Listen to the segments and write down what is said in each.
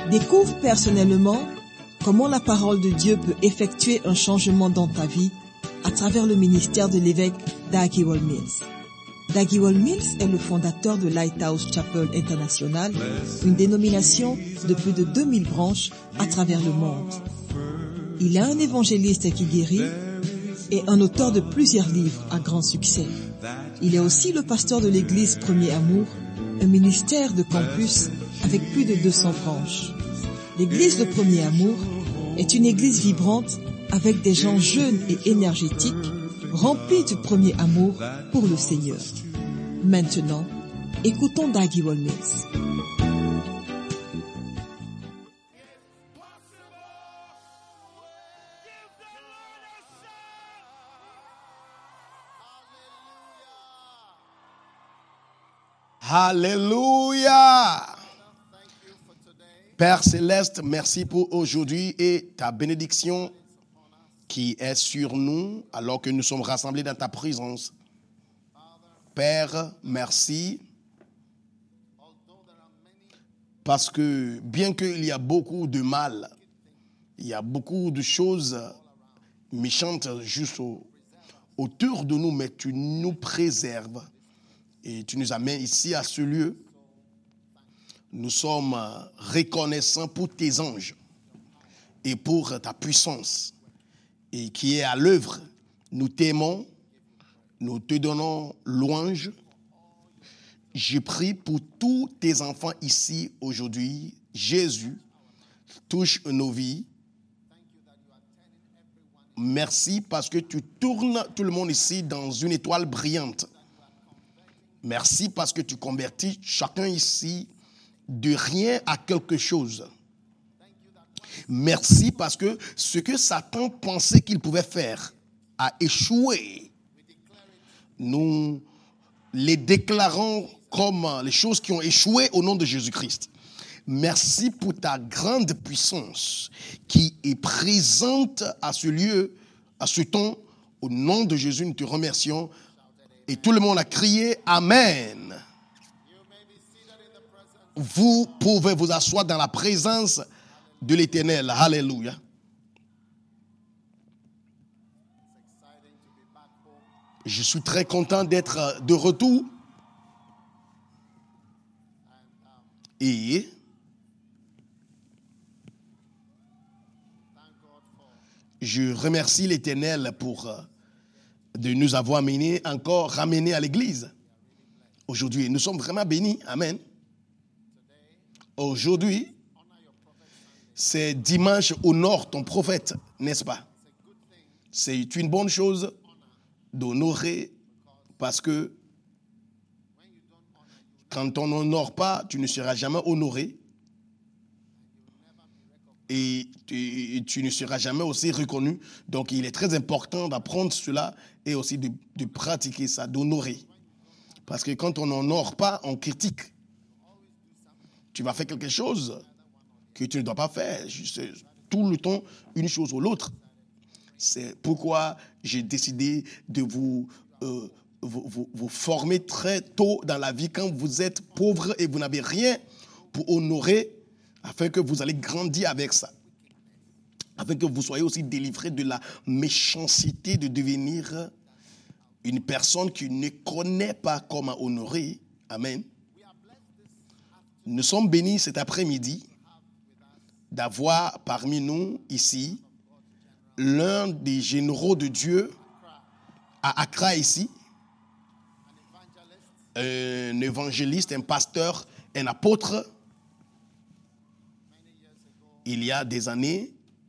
Découvre personnellement comment la parole de Dieu peut effectuer un changement dans ta vie à travers le ministère de l'évêque Dag Heward-Mills. Dag Heward-Mills est le fondateur de Lighthouse Chapel International, une dénomination de plus de 2000 branches à travers le monde. Il est un évangéliste qui guérit et un auteur de plusieurs livres à grand succès. Il est aussi le pasteur de l'église Premier Amour, un ministère de campus avec plus de 200 branches. L'église de Premier Amour est une église vibrante avec des gens jeunes et énergétiques, remplis du premier amour pour le Seigneur. Maintenant, écoutons Dag Heward-Mills. Alléluia. Père Céleste, merci pour aujourd'hui et ta bénédiction qui est sur nous alors que nous sommes rassemblés dans ta présence. Père, merci parce que bien qu'il y a beaucoup de mal, il y a beaucoup de choses méchantes juste autour de nous, mais tu nous préserves et tu nous amènes ici à ce lieu. Nous sommes reconnaissants pour tes anges et pour ta puissance et qui est à l'œuvre. Nous t'aimons, nous te donnons louange. Je prie pour tous tes enfants ici aujourd'hui. Jésus, touche nos vies. Merci parce que tu tournes tout le monde ici dans une étoile brillante. Merci parce que tu convertis chacun ici de rien à quelque chose. Merci parce que ce que Satan pensait qu'il pouvait faire a échoué. Nous les déclarons comme les choses qui ont échoué au nom de Jésus-Christ. Merci pour ta grande puissance qui est présente à ce lieu, à ce temps. Au nom de Jésus, nous te remercions. Et tout le monde a crié Amen. Vous pouvez vous asseoir dans la présence de l'Éternel. Alléluia. Je suis très content d'être de retour. Et je remercie l'Éternel pour de nous avoir ramenés à l'église. Aujourd'hui, nous sommes vraiment bénis. Amen. Aujourd'hui, c'est dimanche honore ton prophète, n'est-ce pas? C'est une bonne chose d'honorer parce que quand on n'honore pas, tu ne seras jamais honoré et tu ne seras jamais aussi reconnu. Donc, il est très important d'apprendre cela et aussi de pratiquer ça, d'honorer. Parce que quand on n'honore pas, on critique. Tu vas faire quelque chose que tu ne dois pas faire. Tout le temps, une chose ou l'autre. C'est pourquoi j'ai décidé de vous former très tôt dans la vie quand vous êtes pauvre et vous n'avez rien pour honorer, afin que vous allez grandir avec ça. Afin que vous soyez aussi délivrés de la méchanceté de devenir une personne qui ne connaît pas comment honorer. Amen. Nous sommes bénis cet après-midi d'avoir parmi nous ici l'un des généraux de Dieu à Accra ici, un évangéliste, un pasteur, un apôtre. Il y a des années,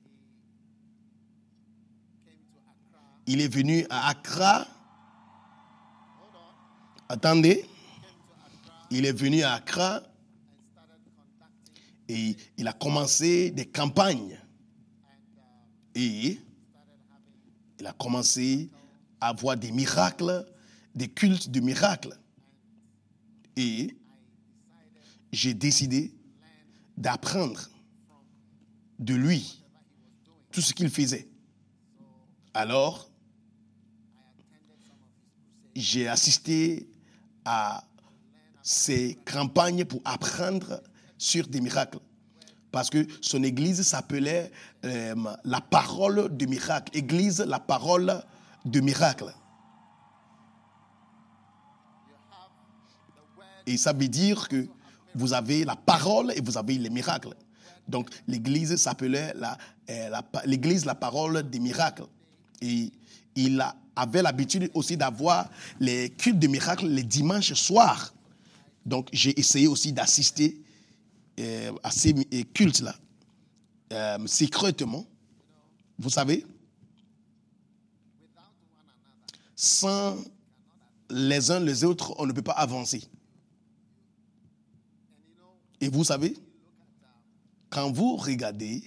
il est venu à Accra. Attendez, il est venu à Accra et il a commencé des campagnes. Et il a commencé à avoir des miracles, des cultes de miracles. Et j'ai décidé d'apprendre de lui tout ce qu'il faisait. Alors, j'ai assisté à ces campagnes pour apprendre sur des miracles. Parce que son église s'appelait la parole de miracle. Église, la parole de miracle. Et ça veut dire que vous avez la parole et vous avez les miracles. Donc, l'église s'appelait l'église la parole des miracles. Et il avait l'habitude aussi d'avoir les cultes de miracles les dimanches soirs. Donc, j'ai essayé aussi d'assister à ces cultes-là, secrètement. Vous savez, sans les uns les autres, on ne peut pas avancer. Et vous savez, quand vous regardez,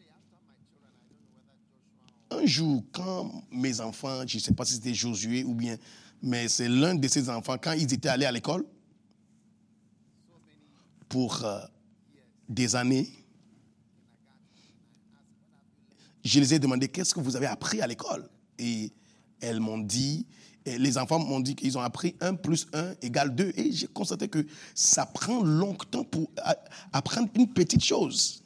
un jour, quand mes enfants, je ne sais pas si c'était Josué ou bien, mais c'est l'un de ses enfants, quand ils étaient allés à l'école, pour des années, je les ai demandé, qu'est-ce que vous avez appris à l'école? Et elles m'ont dit, les enfants m'ont dit qu'ils ont appris 1 plus 1 égale 2. Et j'ai constaté que ça prend longtemps pour apprendre une petite chose.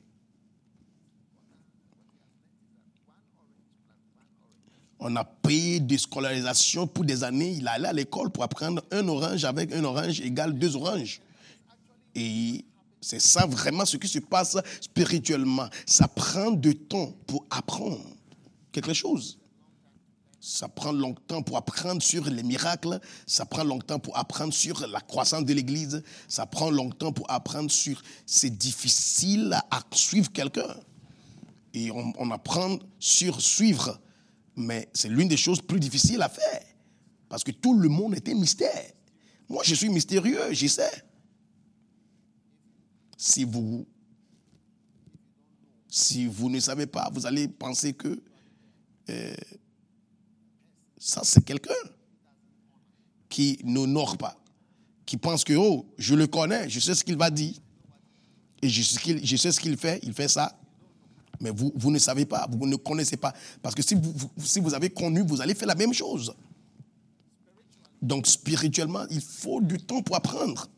On a payé des scolarisations pour des années. Il allait à l'école pour apprendre un orange avec un orange égale 2 oranges. Et c'est ça vraiment ce qui se passe spirituellement. Ça prend du temps pour apprendre quelque chose. Ça prend longtemps pour apprendre sur les miracles. Ça prend longtemps pour apprendre sur la croissance de l'Église. Ça prend longtemps pour apprendre sur... C'est difficile à suivre quelqu'un. Et on apprend sur suivre. Mais c'est l'une des choses plus difficiles à faire. Parce que tout le monde était mystère. Moi, je suis mystérieux, je sais. Si vous ne savez pas, vous allez penser que ça, c'est quelqu'un qui n'honore pas, qui pense que, oh, je le connais, je sais ce qu'il va dire, et je sais ce qu'il fait ça. Mais vous ne savez pas, vous ne connaissez pas. Parce que si vous avez connu, vous allez faire la même chose. Donc, spirituellement, il faut du temps pour apprendre.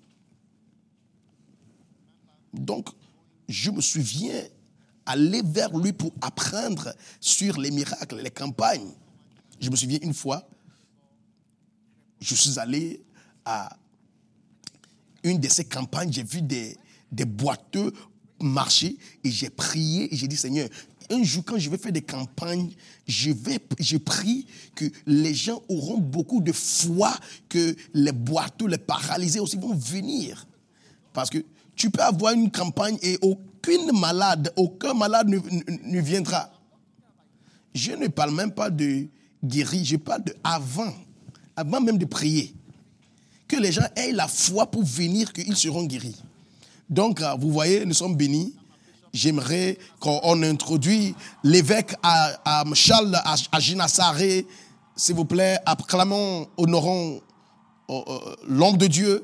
Donc, je me souviens aller vers lui pour apprendre sur les miracles, les campagnes. Je me souviens une fois, je suis allé à une de ces campagnes, j'ai vu des boiteux marcher et j'ai prié et j'ai dit, Seigneur, un jour quand je vais faire des campagnes, je prie que les gens auront beaucoup de foi, que les boiteux, les paralysés aussi vont venir. Parce que tu peux avoir une campagne et aucun malade ne viendra. Je ne parle même pas de guérir, je parle de avant même de prier. Que les gens aient la foi pour venir, qu'ils seront guéris. Donc, vous voyez, nous sommes bénis. J'aimerais qu'on introduise l'évêque à Charles à Ginassaré. S'il vous plaît, acclamons, honorons l'homme de Dieu.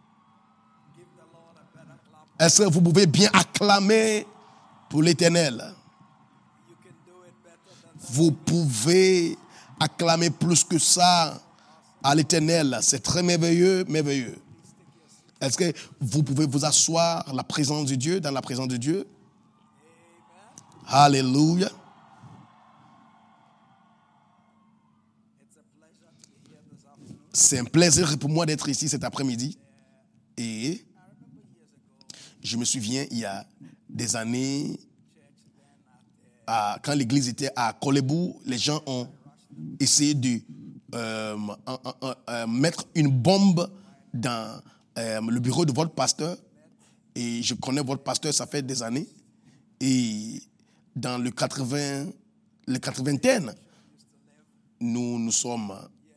Est-ce que vous pouvez bien acclamer pour l'Éternel? Vous pouvez acclamer plus que ça à l'Éternel. C'est très merveilleux, merveilleux. Est-ce que vous pouvez vous asseoir dans la présence de Dieu? Alléluia. C'est un plaisir pour moi d'être ici cet après-midi. Et je me souviens, il y a des années, quand l'église était à Kolebou, les gens ont essayé de mettre une bombe dans le bureau de votre pasteur. Et je connais votre pasteur, ça fait des années. Et dans les 80e, nous nous sommes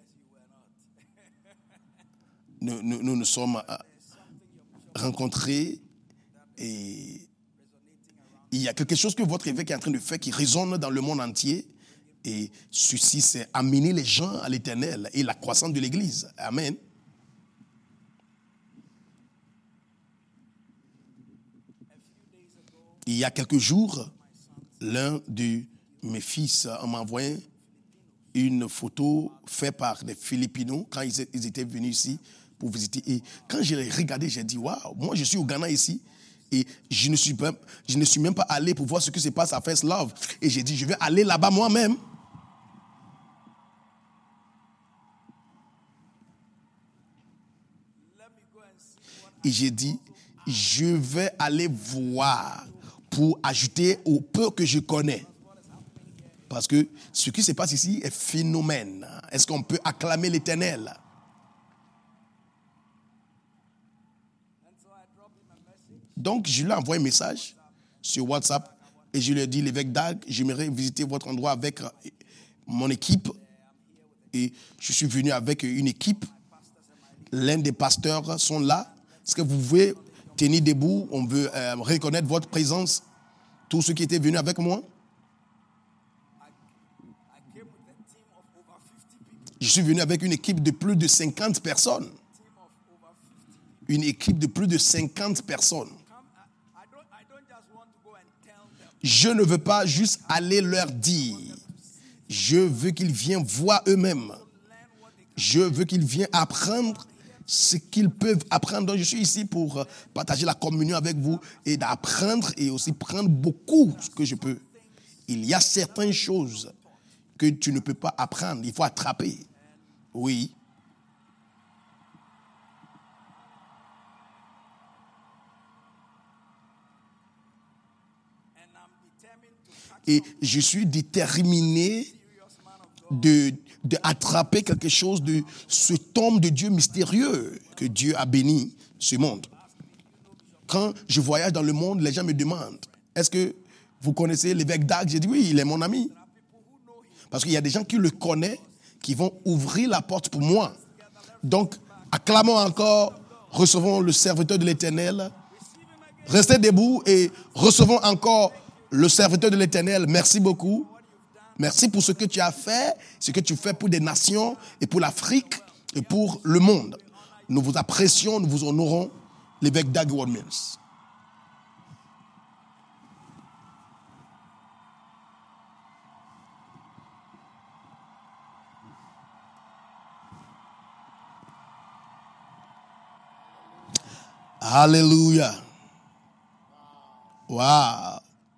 rencontrés. Et il y a quelque chose que votre évêque est en train de faire qui résonne dans le monde entier. Et ceci, c'est amener les gens à l'Éternel et la croissance de l'Église. Amen. Il y a quelques jours, l'un de mes fils m'a envoyé une photo faite par des Philippinos quand ils étaient venus ici pour visiter. Et quand je l'ai regardé, j'ai dit, waouh, moi je suis au Ghana ici. Et je ne suis même pas allé pour voir ce qui se passe à First Love. Et j'ai dit, je vais aller là-bas moi-même. Et j'ai dit, je vais aller voir pour ajouter au peu que je connais. Parce que ce qui se passe ici est phénomène. Est-ce qu'on peut acclamer l'Éternel? Donc, je lui ai envoyé un message sur WhatsApp et je lui ai dit, l'évêque Dag, j'aimerais visiter votre endroit avec mon équipe. Et je suis venu avec une équipe. L'un des pasteurs sont là. Est-ce que vous pouvez tenir debout? On veut reconnaître votre présence. Tous ceux qui étaient venus avec moi. Je suis venu avec une équipe de plus de 50 personnes. Une équipe de plus de 50 personnes. Je ne veux pas juste aller leur dire. Je veux qu'ils viennent voir eux-mêmes. Je veux qu'ils viennent apprendre ce qu'ils peuvent apprendre. Donc, je suis ici pour partager la communion avec vous et d'apprendre et aussi prendre beaucoup ce que je peux. Il y a certaines choses que tu ne peux pas apprendre. Il faut attraper. Oui. Et je suis déterminé d'attraper quelque chose de ce tombe de Dieu mystérieux que Dieu a béni ce monde. Quand je voyage dans le monde, les gens me demandent, est-ce que vous connaissez l'évêque Dag? J'ai dit oui, il est mon ami. Parce qu'il y a des gens qui le connaissent, qui vont ouvrir la porte pour moi. Donc, acclamons encore, recevons le serviteur de l'Éternel. Restez debout et recevons encore le serviteur de l'Éternel. Merci beaucoup. Merci pour ce que tu as fait, ce que tu fais pour des nations et pour l'Afrique et pour le monde. Nous vous apprécions, nous vous honorons, l'évêque Dag Heward-Mills. Alléluia. Wow.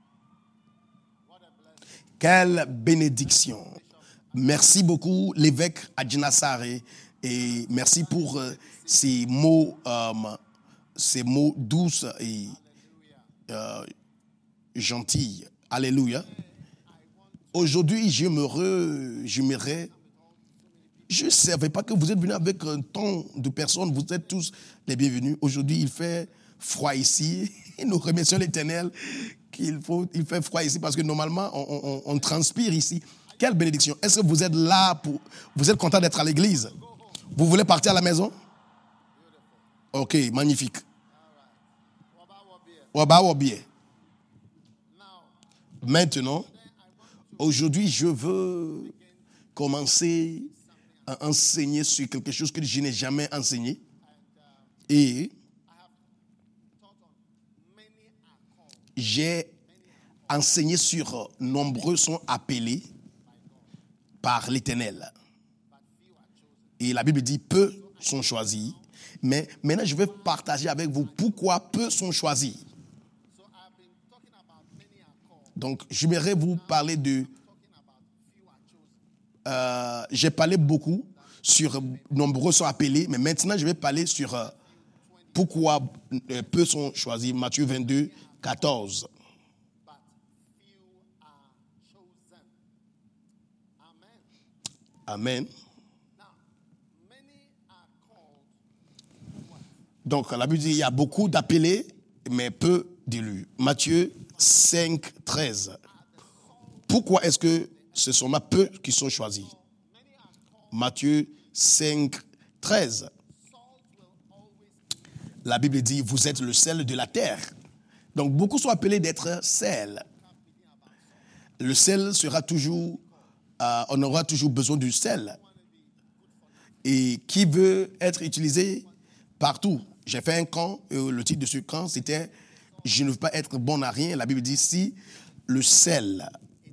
Quelle bénédiction. Merci beaucoup, l'évêque Adjina Saré, et merci pour ces mots douces et gentils. Alléluia. Aujourd'hui, je ne savais pas que vous êtes venus avec un ton de personnes, vous êtes tous les bienvenus. Aujourd'hui, il fait froid ici. Nous remercions l'Éternel il fait froid ici parce que normalement, on transpire ici. Quelle bénédiction. Est-ce que vous êtes là vous êtes content d'être à l'église? Vous voulez partir à la maison? Ok, magnifique. Maintenant, aujourd'hui, je veux commencer à enseigner sur quelque chose que je n'ai jamais enseigné. Et j'ai enseigné sur nombreux sont appelés par l'Éternel. Et la Bible dit peu sont choisis. Mais maintenant, je vais partager avec vous pourquoi peu sont choisis. Donc, j'aimerais vous parler j'ai parlé beaucoup sur nombreux sont appelés, mais maintenant, je vais parler sur pourquoi peu sont choisis. Matthieu 22, 14. Amen. Donc, la Bible dit il y a beaucoup d'appelés, mais peu d'élus. Matthieu 5, 13. Pourquoi est-ce que ce sont là peu qui sont choisis? Matthieu 5, 13. La Bible dit, vous êtes le sel de la terre. Donc, beaucoup sont appelés d'être sel. Le sel sera toujours, on aura toujours besoin du sel. Et qui veut être utilisé partout. J'ai fait un camp, et le titre de ce camp, c'était « Je ne veux pas être bon à rien ». La Bible dit, si le sel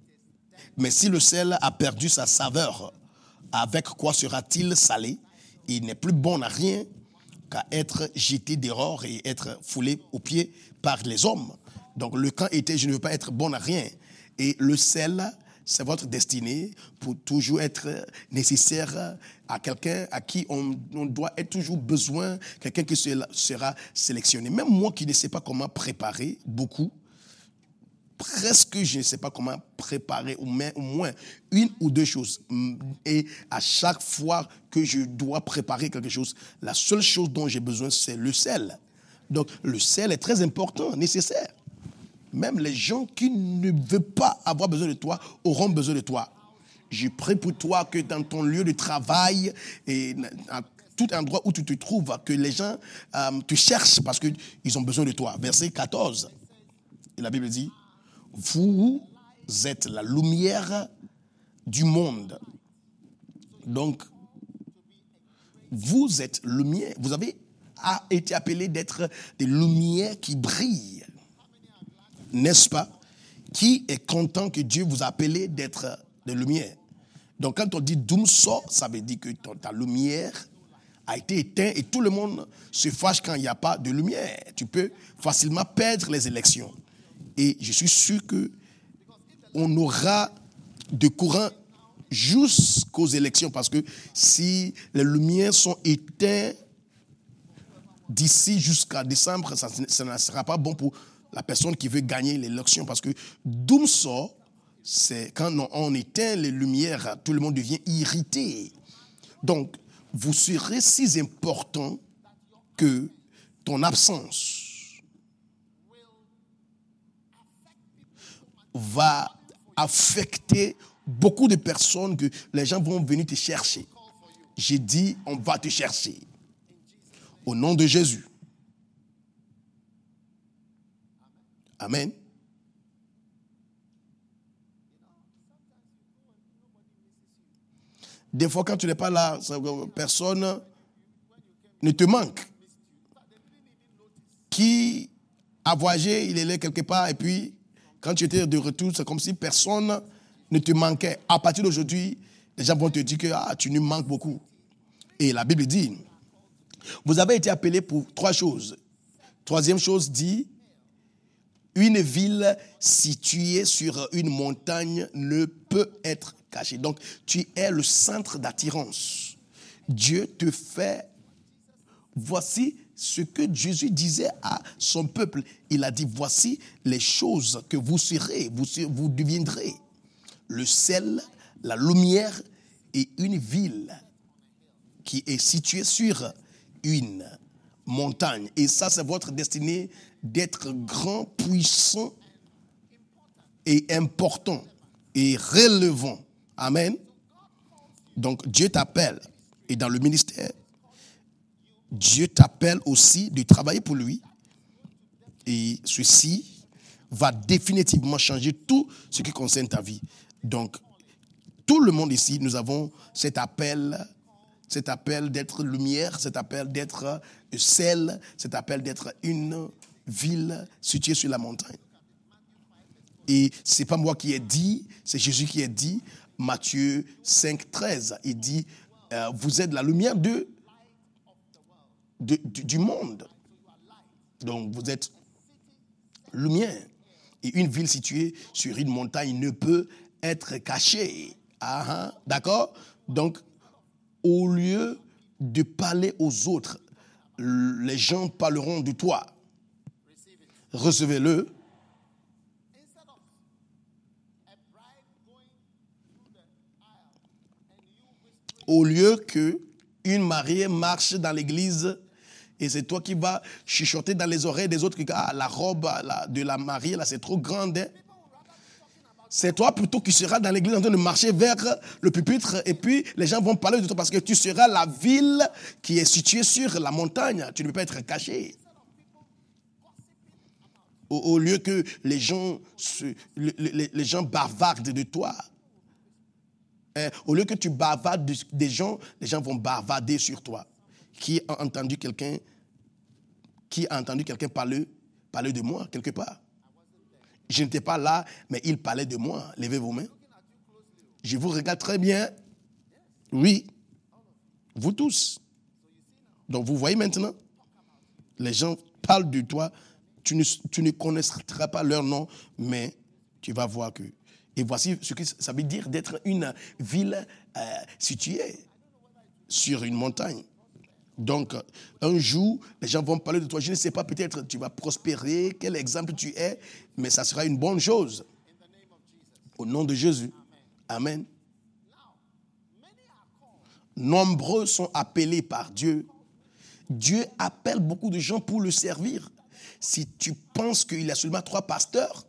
a perdu sa saveur, avec quoi sera-t-il salé? Il n'est plus bon à rien qu'à être jeté dehors et être foulé aux pieds par les hommes. Donc le camp était, je ne veux pas être bon à rien. Et le sel, c'est votre destinée pour toujours être nécessaire à quelqu'un à qui on doit être toujours besoin, quelqu'un qui sera sélectionné. Même moi qui ne sais pas comment préparer beaucoup, presque je ne sais pas comment préparer au moins une ou deux choses. Et à chaque fois que je dois préparer quelque chose, la seule chose dont j'ai besoin, c'est le sel. Donc le sel est très important, nécessaire. Même les gens qui ne veulent pas avoir besoin de toi auront besoin de toi. Je prie pour toi que dans ton lieu de travail et à tout endroit où tu te trouves, que les gens te cherchent parce qu'ils ont besoin de toi. Verset 14, et la Bible dit, vous êtes la lumière du monde. Donc, vous êtes lumière. Vous avez été appelé d'être des lumières qui brillent. N'est-ce pas? Qui est content que Dieu vous a appelé d'être des lumières? Donc, quand on dit Doumso, ça veut dire que ta lumière a été éteinte et tout le monde se fâche quand il n'y a pas de lumière. Tu peux facilement perdre les élections. Et je suis sûr qu'on aura de courant jusqu'aux élections parce que si les lumières sont éteintes d'ici jusqu'à décembre, ça ne sera pas bon pour la personne qui veut gagner l'élection parce que Doumso, c'est quand on éteint les lumières, tout le monde devient irrité. Donc, vous serez si important que ton absence va affecter beaucoup de personnes que les gens vont venir te chercher. J'ai dit, on va te chercher. Au nom de Jésus. Amen. Des fois, quand tu n'es pas là, personne ne te manque. Qui a voyagé, il est là quelque part, et puis, quand tu étais de retour, c'est comme si personne ne te manquait. À partir d'aujourd'hui, les gens vont te dire que tu nous manques beaucoup. Et la Bible dit, vous avez été appelés pour 3 choses. Troisième chose dit, une ville située sur une montagne ne peut être cachée. Donc, tu es le centre d'attirance. Dieu te fait... Voici ce que Jésus disait à son peuple. Il a dit, voici les choses que vous serez, vous deviendrez. Le sel, la lumière et une ville qui est située sur une montagne. Et ça, c'est votre destinée d'être grand, puissant et important et relevant. Amen. Donc, Dieu t'appelle. Et dans le ministère, Dieu t'appelle aussi de travailler pour lui. Et ceci va définitivement changer tout ce qui concerne ta vie. Donc, tout le monde ici, nous avons cet appel d'être lumière, cet appel d'être sel, cet appel d'être une ville située sur la montagne. Et ce n'est pas moi qui ai dit, c'est Jésus qui a dit, Matthieu 5, 13, il dit, vous êtes la lumière du monde. Donc vous êtes lumière. Et une ville située sur une montagne ne peut être cachée. D'accord? Donc, au lieu de parler aux autres, les gens parleront de toi. Recevez-le. Au lieu que une mariée marche dans l'église et c'est toi qui vas chuchoter dans les oreilles des autres que la robe de la mariée, là, c'est trop grande. Hein? C'est toi plutôt qui seras dans l'église en train de marcher vers le pupitre et puis les gens vont parler de toi parce que tu seras la ville qui est située sur la montagne. Tu ne peux pas être caché. Au lieu que les gens bavardent de toi. Au lieu que tu bavardes des gens, les gens vont bavarder sur toi. Qui a entendu quelqu'un parler de moi quelque part? Je n'étais pas là, mais il parlait de moi. Levez vos mains. Je vous regarde très bien. Oui. Vous tous. Donc vous voyez maintenant, Les gens parlent de toi, tu ne connaîtras pas leur nom, mais tu vas voir que... Et voici ce que ça veut dire d'être une ville située sur une montagne. Donc, un jour, les gens vont parler de toi. Je ne sais pas, peut-être tu vas prospérer, quel exemple tu es, mais ça sera une bonne chose. Au nom de Jésus. Amen. Nombreux sont appelés par Dieu. Dieu appelle beaucoup de gens pour le servir. Si tu penses qu'il y a seulement 3 pasteurs,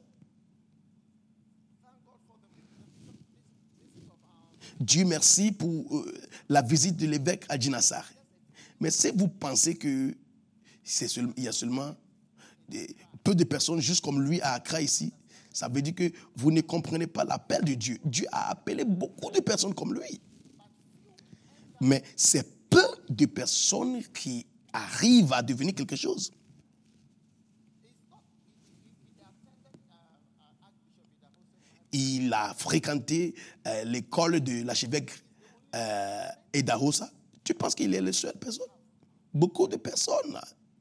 Dieu merci pour la visite de l'évêque à Djinassar. Mais si vous pensez qu'il y a seulement peu de personnes juste comme lui à Accra ici, ça veut dire que vous ne comprenez pas l'appel de Dieu. Dieu a appelé beaucoup de personnes comme lui. Mais c'est peu de personnes qui arrivent à devenir quelque chose. Il a fréquenté l'école de l'archevêque Edahosa. Tu penses qu'il est la seule personne? Beaucoup de personnes.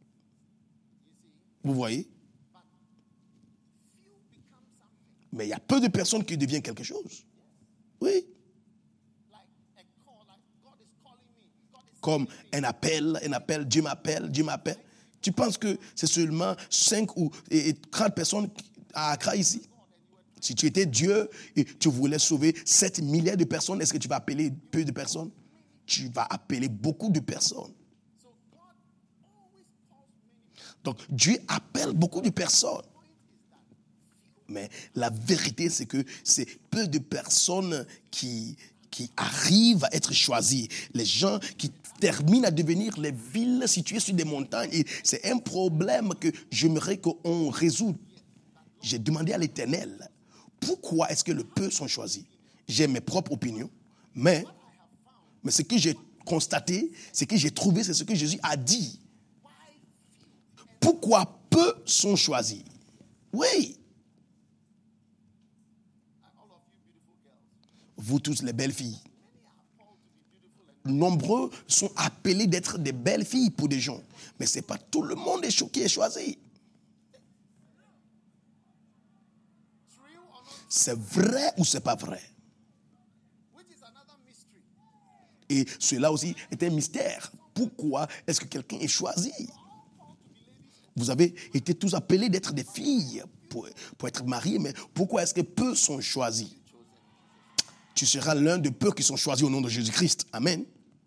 Vous voyez? Mais il y a peu de personnes qui deviennent quelque chose. Oui. Comme un appel, Dieu m'appelle. Tu penses que c'est seulement 5 ou 30 personnes à Accra ici? Si tu étais Dieu et tu voulais sauver 7 milliards de personnes, est-ce que tu vas appeler peu de personnes? Tu vas appeler beaucoup de personnes. Donc, Dieu appelle beaucoup de personnes. Mais la vérité, c'est que c'est peu de personnes qui arrivent à être choisies. Les gens qui terminent à devenir les villes situées sur des montagnes. Et c'est un problème que j'aimerais qu'on résout. J'ai demandé à l'Éternel, pourquoi est-ce que les peu sont choisis? J'ai mes propres opinions, mais ce que j'ai constaté, ce que j'ai trouvé, c'est ce que Jésus a dit. Pourquoi peu sont choisis? Oui. Vous tous les belles filles. Nombreux sont appelés d'être des belles filles pour des gens. Mais ce n'est pas tout le monde qui est choisi. C'est vrai ou c'est pas vrai? Et cela aussi est un mystère. Pourquoi est-ce que quelqu'un est choisi? Vous avez été tous appelés d'être des filles pour être mariés, mais pourquoi est-ce que peu sont choisis? Tu seras l'un de peu qui sont choisis au nom de Jésus-Christ. Amen.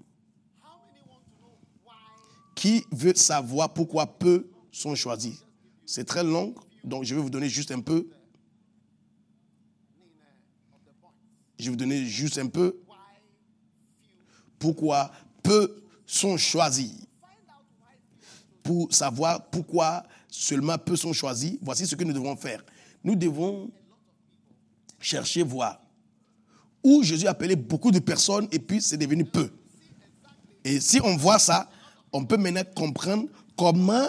Qui veut savoir pourquoi peu sont choisis? C'est très long, donc je vais vous donner juste un peu. Pourquoi peu sont choisis. Pour savoir pourquoi seulement peu sont choisis, voici ce que nous devons faire. Nous devons chercher, voir où Jésus a appelé beaucoup de personnes et puis c'est devenu peu. Et si on voit ça, on peut maintenant comprendre comment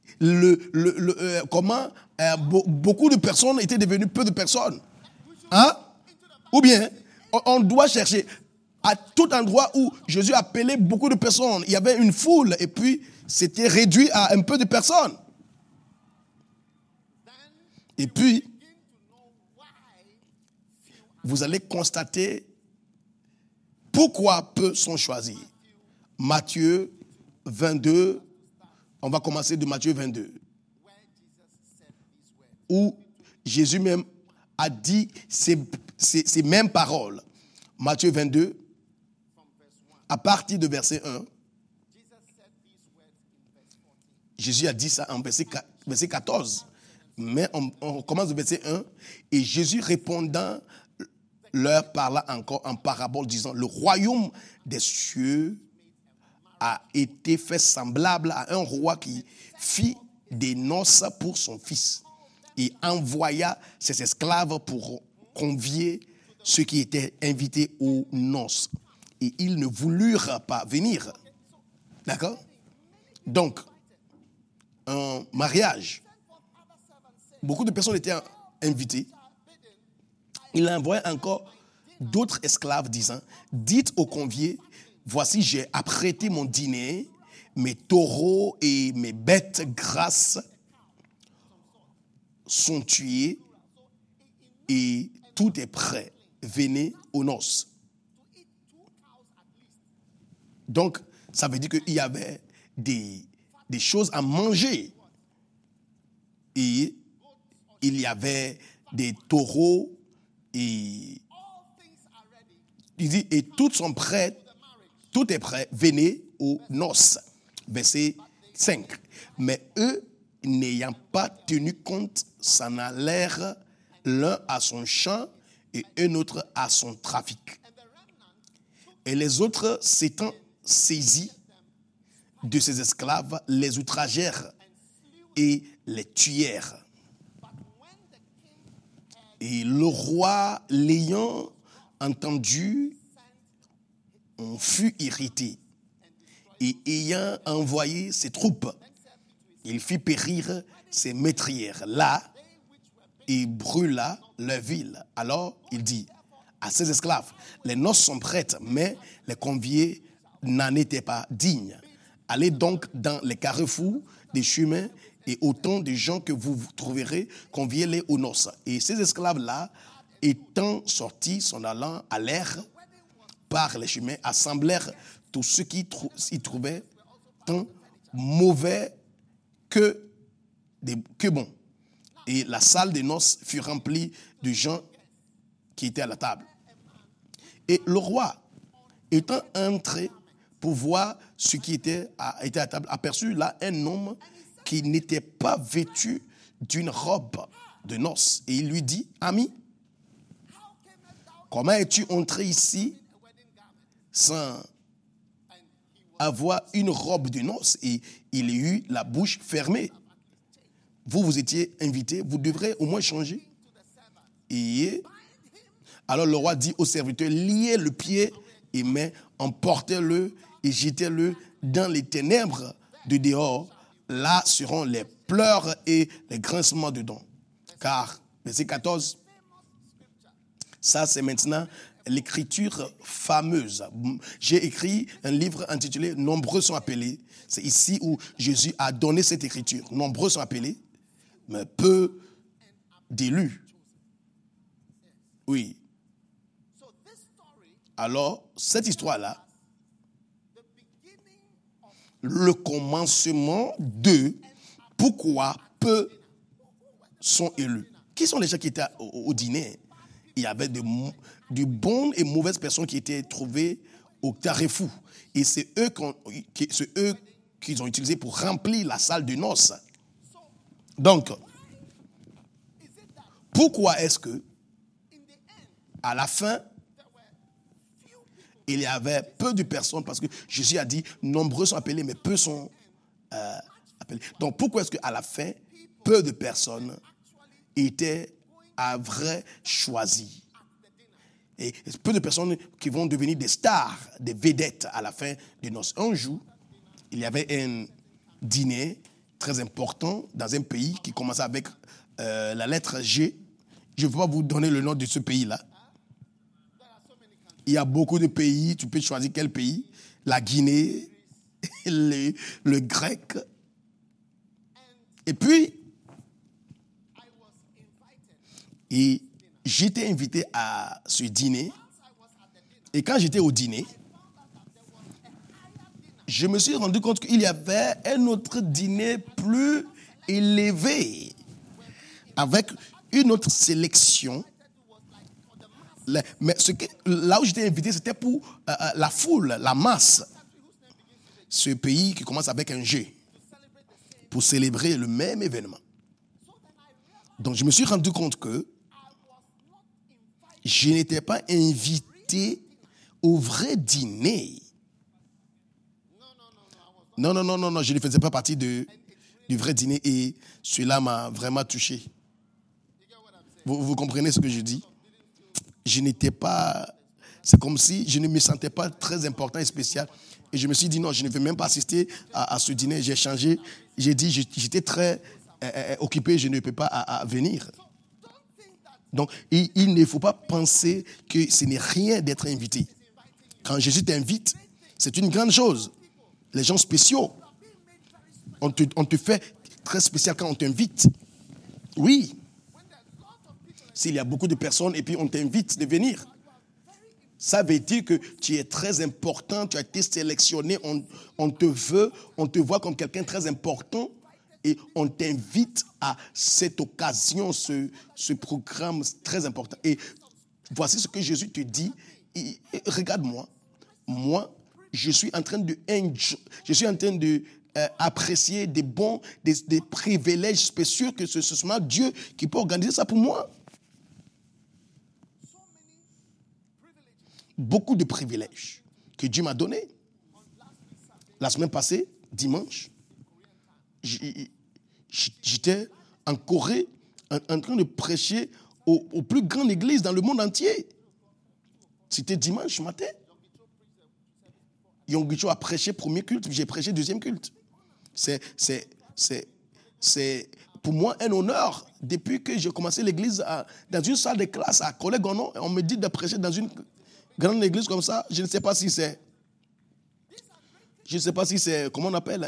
beaucoup de personnes étaient devenues peu de personnes. Hein? Ou bien, on doit chercher à tout endroit où Jésus a appelé beaucoup de personnes. Il y avait une foule et puis c'était réduit à un peu de personnes. Et puis, vous allez constater pourquoi peu sont choisis. Matthieu 22, on va commencer de Matthieu 22, où Jésus même a dit ces mêmes paroles. Matthieu 22, à partir de verset 1, Jésus a dit ça en verset 14. Mais on commence au verset 1. Et Jésus répondant, leur parla encore en parabole, disant, le royaume des cieux a été fait semblable à un roi qui fit des noces pour son fils. Et envoya ses esclaves pour convier ceux qui étaient invités aux noces. Et ils ne voulurent pas venir. D'accord? Donc, un mariage. Beaucoup de personnes étaient invitées. Il envoyait encore d'autres esclaves disant, dites aux conviés, voici j'ai apprêté mon dîner, mes taureaux et mes bêtes grasses sont tués et tout est prêt. Venez aux noces. Donc, ça veut dire qu'il y avait des choses à manger. Et il y avait des taureaux et il dit, et toutes sont prêtes, tout est prêt, venez aux noces. Verset 5. Mais eux, n'ayant pas tenu compte, s'en allèrent l'un à son champ et un autre à son trafic. Et les autres, s'étant saisis de ces esclaves, les outragèrent et les tuèrent. Et le roi, l'ayant entendu, on fut irrité. Et ayant envoyé ses troupes, il fit périr ses maîtrières là et brûla leur ville. Alors il dit à ses esclaves, les noces sont prêtes, mais les conviés n'en étaient pas dignes. Allez donc dans les carrefours des chemins et autant de gens que vous trouverez, conviez-les aux noces. Et ces esclaves-là, étant sortis, s'en allant à l'air par les chemins, assemblèrent tous ceux qui s'y trouvaient, tant mauvais que bons. Et la salle des noces fut remplie de gens qui étaient à la table. Et le roi, étant entré pour voir ce qui était à la table, aperçut là un homme qui n'était pas vêtu d'une robe de noces. Et il lui dit, ami, comment es-tu entré ici sans avoir une robe de noces? Et il eut la bouche fermée. Vous étiez invité, vous devrez au moins changer. Et alors le roi dit au serviteur, liez le pied et mains, emportez-le et jetez-le dans les ténèbres de dehors. Là seront les pleurs et les grincements de dents. Car, verset 14, ça c'est maintenant l'écriture fameuse. J'ai écrit un livre intitulé « Nombreux sont appelés ». C'est ici où Jésus a donné cette écriture. Nombreux sont appelés, mais peu d'élus. Oui. Alors, cette histoire-là, le commencement de pourquoi peu sont élus. Qui sont les gens qui étaient au dîner? Il y avait de bonnes et mauvaises personnes qui étaient trouvées au carrefour. Et c'est eux qu'ils ont utilisé pour remplir la salle de noces. Donc, pourquoi est-ce que, à la fin, il y avait peu de personnes, parce que Jésus a dit, nombreux sont appelés, mais peu sont appelés. Donc, pourquoi est-ce qu'à la fin, peu de personnes étaient à vrai choisies? Et peu de personnes qui vont devenir des stars, des vedettes à la fin des noces. Un jour, il y avait un dîner très important dans un pays qui commençait avec la lettre G. Je ne vais pas vous donner le nom de ce pays-là. Il y a beaucoup de pays, tu peux choisir quel pays. La Guinée, le grec. Et puis, j'étais invité à ce dîner. Et quand j'étais au dîner, je me suis rendu compte qu'il y avait un autre dîner plus élevé, avec une autre sélection. Mais là où j'étais invité, c'était pour la foule, la masse. Ce pays qui commence avec un G, pour célébrer le même événement. Donc je me suis rendu compte que je n'étais pas invité au vrai dîner. Non, je ne faisais pas partie du vrai dîner et cela m'a vraiment touché. Vous comprenez ce que je dis? Je n'étais pas... C'est comme si je ne me sentais pas très important et spécial. Et je me suis dit non, je ne vais même pas assister à ce dîner. J'ai changé. J'ai dit, j'étais très occupé, je ne peux pas à venir. Donc, il ne faut pas penser que ce n'est rien d'être invité. Quand Jésus t'invite, c'est une grande chose. Les gens spéciaux On te fait très spécial quand on t'invite. Oui. S'il y a beaucoup de personnes et puis on t'invite de venir. Ça veut dire que tu es très important, tu as été sélectionné, on te voit comme quelqu'un de très important et on t'invite à cette occasion, ce programme très important. Et voici ce que Jésus te dit. Regarde-moi, moi, je suis en train de apprécier des privilèges spéciaux que c'est seulement Dieu qui peut organiser ça pour moi. Beaucoup de privilèges que Dieu m'a donnés. La semaine passée, dimanche, j'étais en Corée en train de prêcher aux plus grandes églises dans le monde entier. C'était dimanche matin. Yonggi-cho a prêché premier culte, j'ai prêché deuxième culte. C'est pour moi un honneur. Depuis que j'ai commencé l'église dans une salle de classe à Collègue-Gonon, on me dit de prêcher dans une grande église comme ça. Je ne sais pas si c'est, comment on appelle,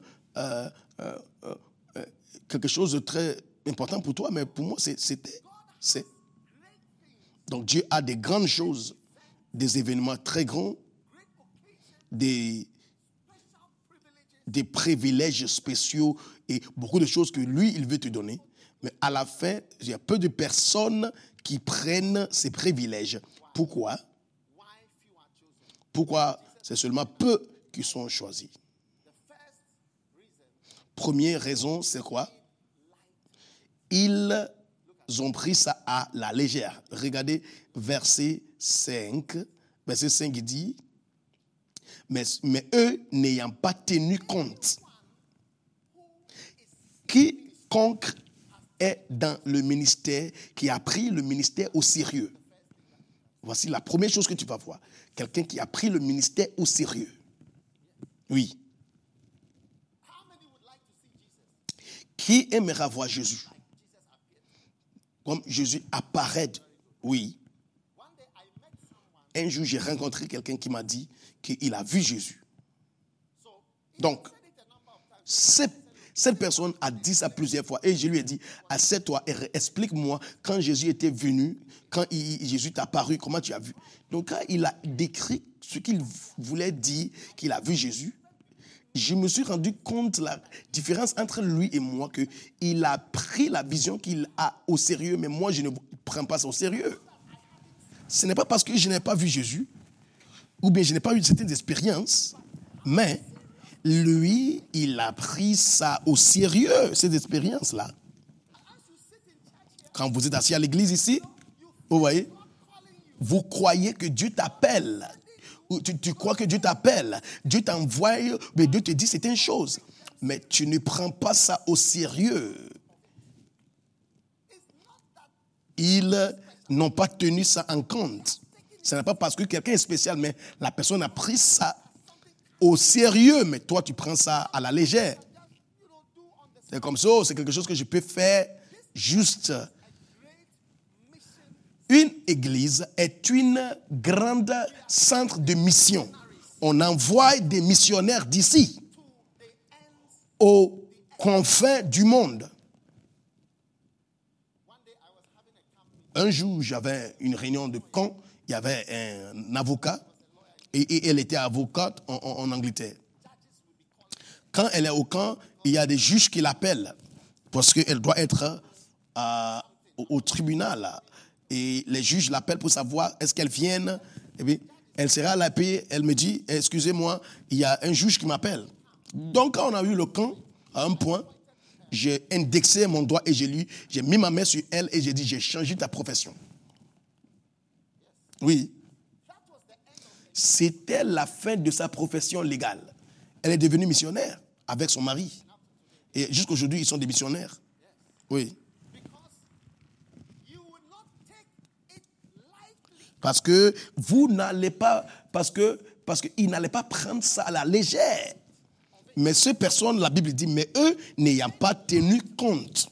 quelque chose de très important pour toi, mais pour moi, c'est. Donc Dieu a des grandes choses, des événements très grands, des privilèges spéciaux et beaucoup de choses que lui, il veut te donner. Mais à la fin, il y a peu de personnes qui prennent ces privilèges. Pourquoi? Pourquoi c'est seulement peu qui sont choisis? Première raison, c'est quoi? Ils ont pris ça à la légère. Regardez verset 5. Verset 5, il dit, mais eux n'ayant pas tenu compte, quiconque est dans le ministère, qui a pris le ministère au sérieux. Voici la première chose que tu vas voir. Quelqu'un qui a pris le ministère au sérieux. Oui. Qui aimera voir Jésus? Comme Jésus apparaît. Oui. Un jour, j'ai rencontré quelqu'un qui m'a dit qu'il a vu Jésus. Donc, cette personne a dit ça plusieurs fois. Et je lui ai dit, assieds-toi et explique-moi quand Jésus était venu, quand Jésus t'a apparu, comment tu as vu. Donc, quand il a décrit ce qu'il voulait dire, qu'il a vu Jésus, je me suis rendu compte de la différence entre lui et moi, qu'il a pris la vision qu'il a au sérieux, mais moi, je ne prends pas ça au sérieux. Ce n'est pas parce que je n'ai pas vu Jésus, ou bien je n'ai pas eu certaines expériences, mais lui, il a pris ça au sérieux, cette expérience-là. Quand vous êtes assis à l'église ici, vous voyez, vous croyez que Dieu t'appelle. Tu crois que Dieu t'appelle. Dieu t'envoie, mais Dieu te dit c'est une chose. Mais tu ne prends pas ça au sérieux. Ils n'ont pas tenu ça en compte. Ce n'est pas parce que quelqu'un est spécial, mais la personne a pris ça au sérieux, mais toi, tu prends ça à la légère. C'est comme ça, c'est quelque chose que je peux faire juste. Une église est une grande centre de mission. On envoie des missionnaires d'ici aux confins du monde. Un jour, j'avais une réunion de camp, il y avait un avocat, et elle était avocate en Angleterre. Quand elle est au camp, il y a des juges qui l'appellent, parce qu'elle doit être au tribunal. Et les juges l'appellent pour savoir est-ce qu'elle vienne. Et puis, elle sera à la paix, elle me dit, excusez-moi, il y a un juge qui m'appelle. Donc, quand on a eu le camp, à un point, j'ai indexé mon doigt et j'ai mis ma main sur elle et j'ai dit, j'ai changé ta profession. Oui. C'était la fin de sa profession légale. Elle est devenue missionnaire avec son mari. Et jusqu'aujourd'hui, ils sont des missionnaires. Oui. Parce que vous n'allez pas, parce qu'ils n'allaient pas prendre ça à la légère. Mais ces personnes, la Bible dit, mais eux n'ayant pas tenu compte.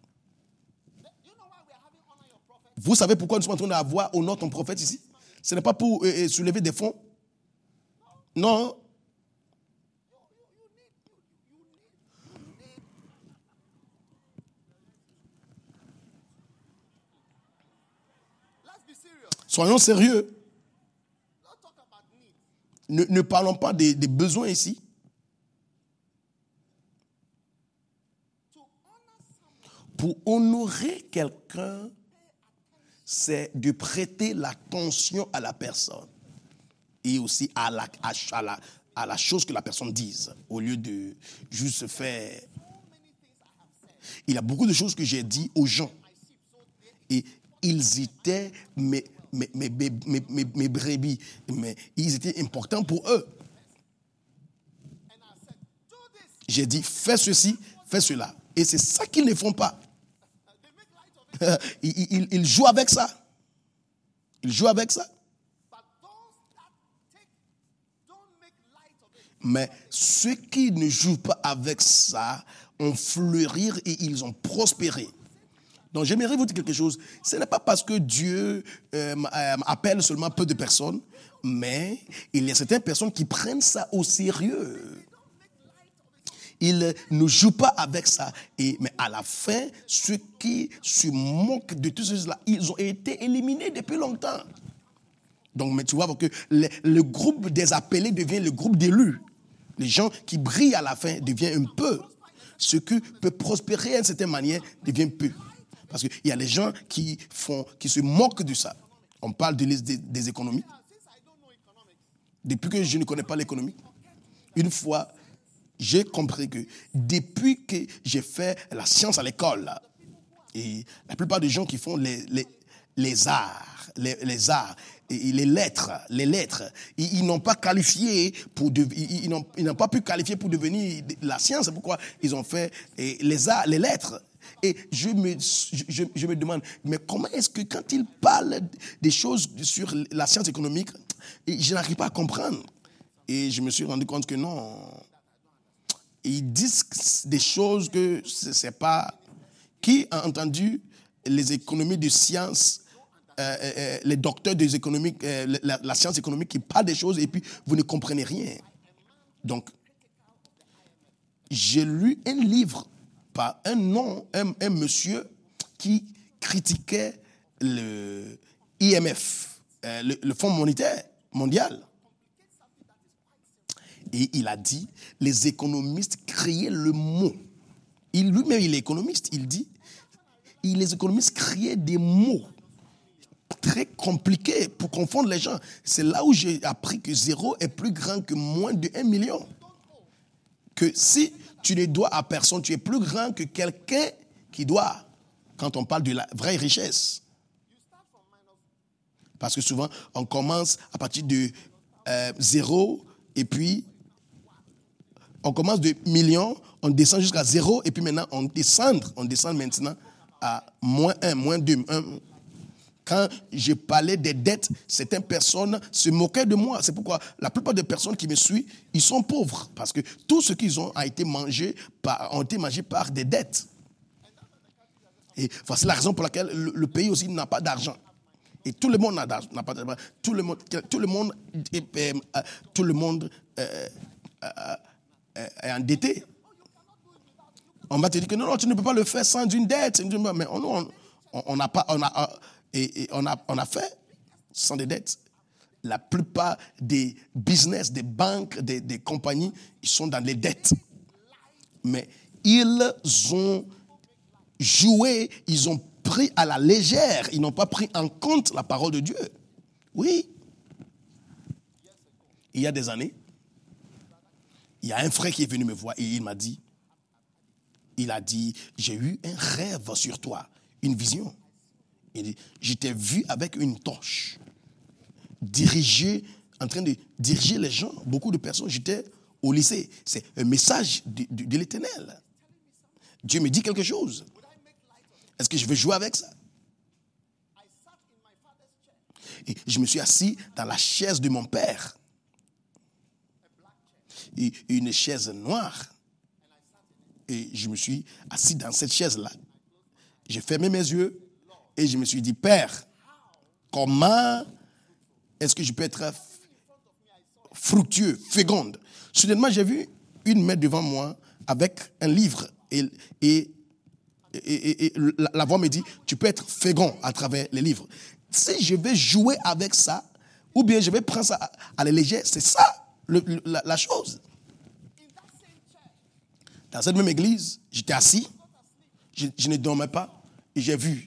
Vous savez pourquoi nous sommes en train d'avoir honneur ton prophète ici? Ce n'est pas pour soulever des fonds. Non. Soyons sérieux. Ne parlons pas des besoins ici. Pour honorer quelqu'un, c'est de prêter l'attention à la personne et aussi à la chose que la personne dise, au lieu de juste faire. Il y a beaucoup de choses que j'ai dit aux gens et ils étaient mes brebis, mais ils étaient importants pour eux. J'ai dit, fais ceci, fais cela. Et c'est ça qu'ils ne font pas. Ils jouent avec ça. Ils jouent avec ça. Mais ceux qui ne jouent pas avec ça ont fleuri et ils ont prospéré. Donc j'aimerais vous dire quelque chose. Ce n'est pas parce que Dieu appelle seulement peu de personnes, mais il y a certaines personnes qui prennent ça au sérieux. Ils ne jouent pas avec ça. Mais à la fin, ceux qui se moquent de tout cela, ils ont été éliminés depuis longtemps. Donc, mais tu vois que le groupe des appelés devient le groupe d'élus. Les gens qui brillent à la fin deviennent un peu. Ce qui peut prospérer d'une certaine manière devient peu. Parce qu'il y a les gens qui se moquent de ça. On parle des économies. Depuis que je ne connais pas l'économie, une fois, j'ai compris que depuis que j'ai fait la science à l'école, et la plupart des gens qui font les arts, et les lettres, ils n'ont pas qualifié ils n'ont pas pu qualifier pour devenir la science. C'est pourquoi ils ont fait les arts, les lettres. Et je me demande, mais comment est-ce que quand ils parlent des choses sur la science économique, je n'arrive pas à comprendre. Et je me suis rendu compte que non. Ils disent des choses que c'est pas. Qui a entendu les économies de sciences, les docteurs des économies, la science économique qui parlent des choses et puis vous ne comprenez rien. Donc, j'ai lu un livre par un monsieur qui critiquait le IMF, le Fonds monétaire mondial. Et il a dit, les économistes créaient le mot. Lui-même, il est économiste. Il dit, les économistes créaient des mots très compliqués pour confondre les gens. C'est là où j'ai appris que 0 est plus grand que moins de 1 million. Que si tu ne dois à personne, tu es plus grand que quelqu'un qui doit. Quand on parle de la vraie richesse. Parce que souvent, on commence à partir de 0 et puis on commence de millions, on descend jusqu'à 0 et puis maintenant on descend maintenant à moins 1, moins 2. Quand je parlais des dettes, certaines personnes se moquaient de moi. C'est pourquoi la plupart des personnes qui me suivent, ils sont pauvres. Parce que tout ce qu'ils ont été mangé par des dettes. Et voici la raison pour laquelle le pays aussi n'a pas d'argent. Et tout le monde n'a pas d'argent. Tout le monde est endetté. On va te dire que non, tu ne peux pas le faire sans une dette. Mais on a fait sans des dettes. La plupart des business, des banques, des compagnies, ils sont dans les dettes. Mais ils ont joué, ils ont pris à la légère, ils n'ont pas pris en compte la parole de Dieu. Oui. Il y a des années, il y a un frère qui est venu me voir et il a dit, j'ai eu un rêve sur toi, une vision. Il dit, je t'ai vu avec une torche, en train de diriger les gens, beaucoup de personnes. J'étais au lycée. C'est un message de l'Éternel. Dieu me dit quelque chose. Est-ce que je vais jouer avec ça? Et je me suis assis dans la chaise de mon père. Et une chaise noire. Et je me suis assis dans cette chaise-là. J'ai fermé mes yeux et je me suis dit, Père, comment est-ce que je peux être fructueux, féconde? Soudainement, j'ai vu une main devant moi avec un livre. Et Et la voix me dit, tu peux être fécond à travers les livres. Si je vais jouer avec ça, ou bien je vais prendre ça à la légère, c'est ça la chose. Dans cette même église, j'étais assis, je ne dormais pas, et j'ai vu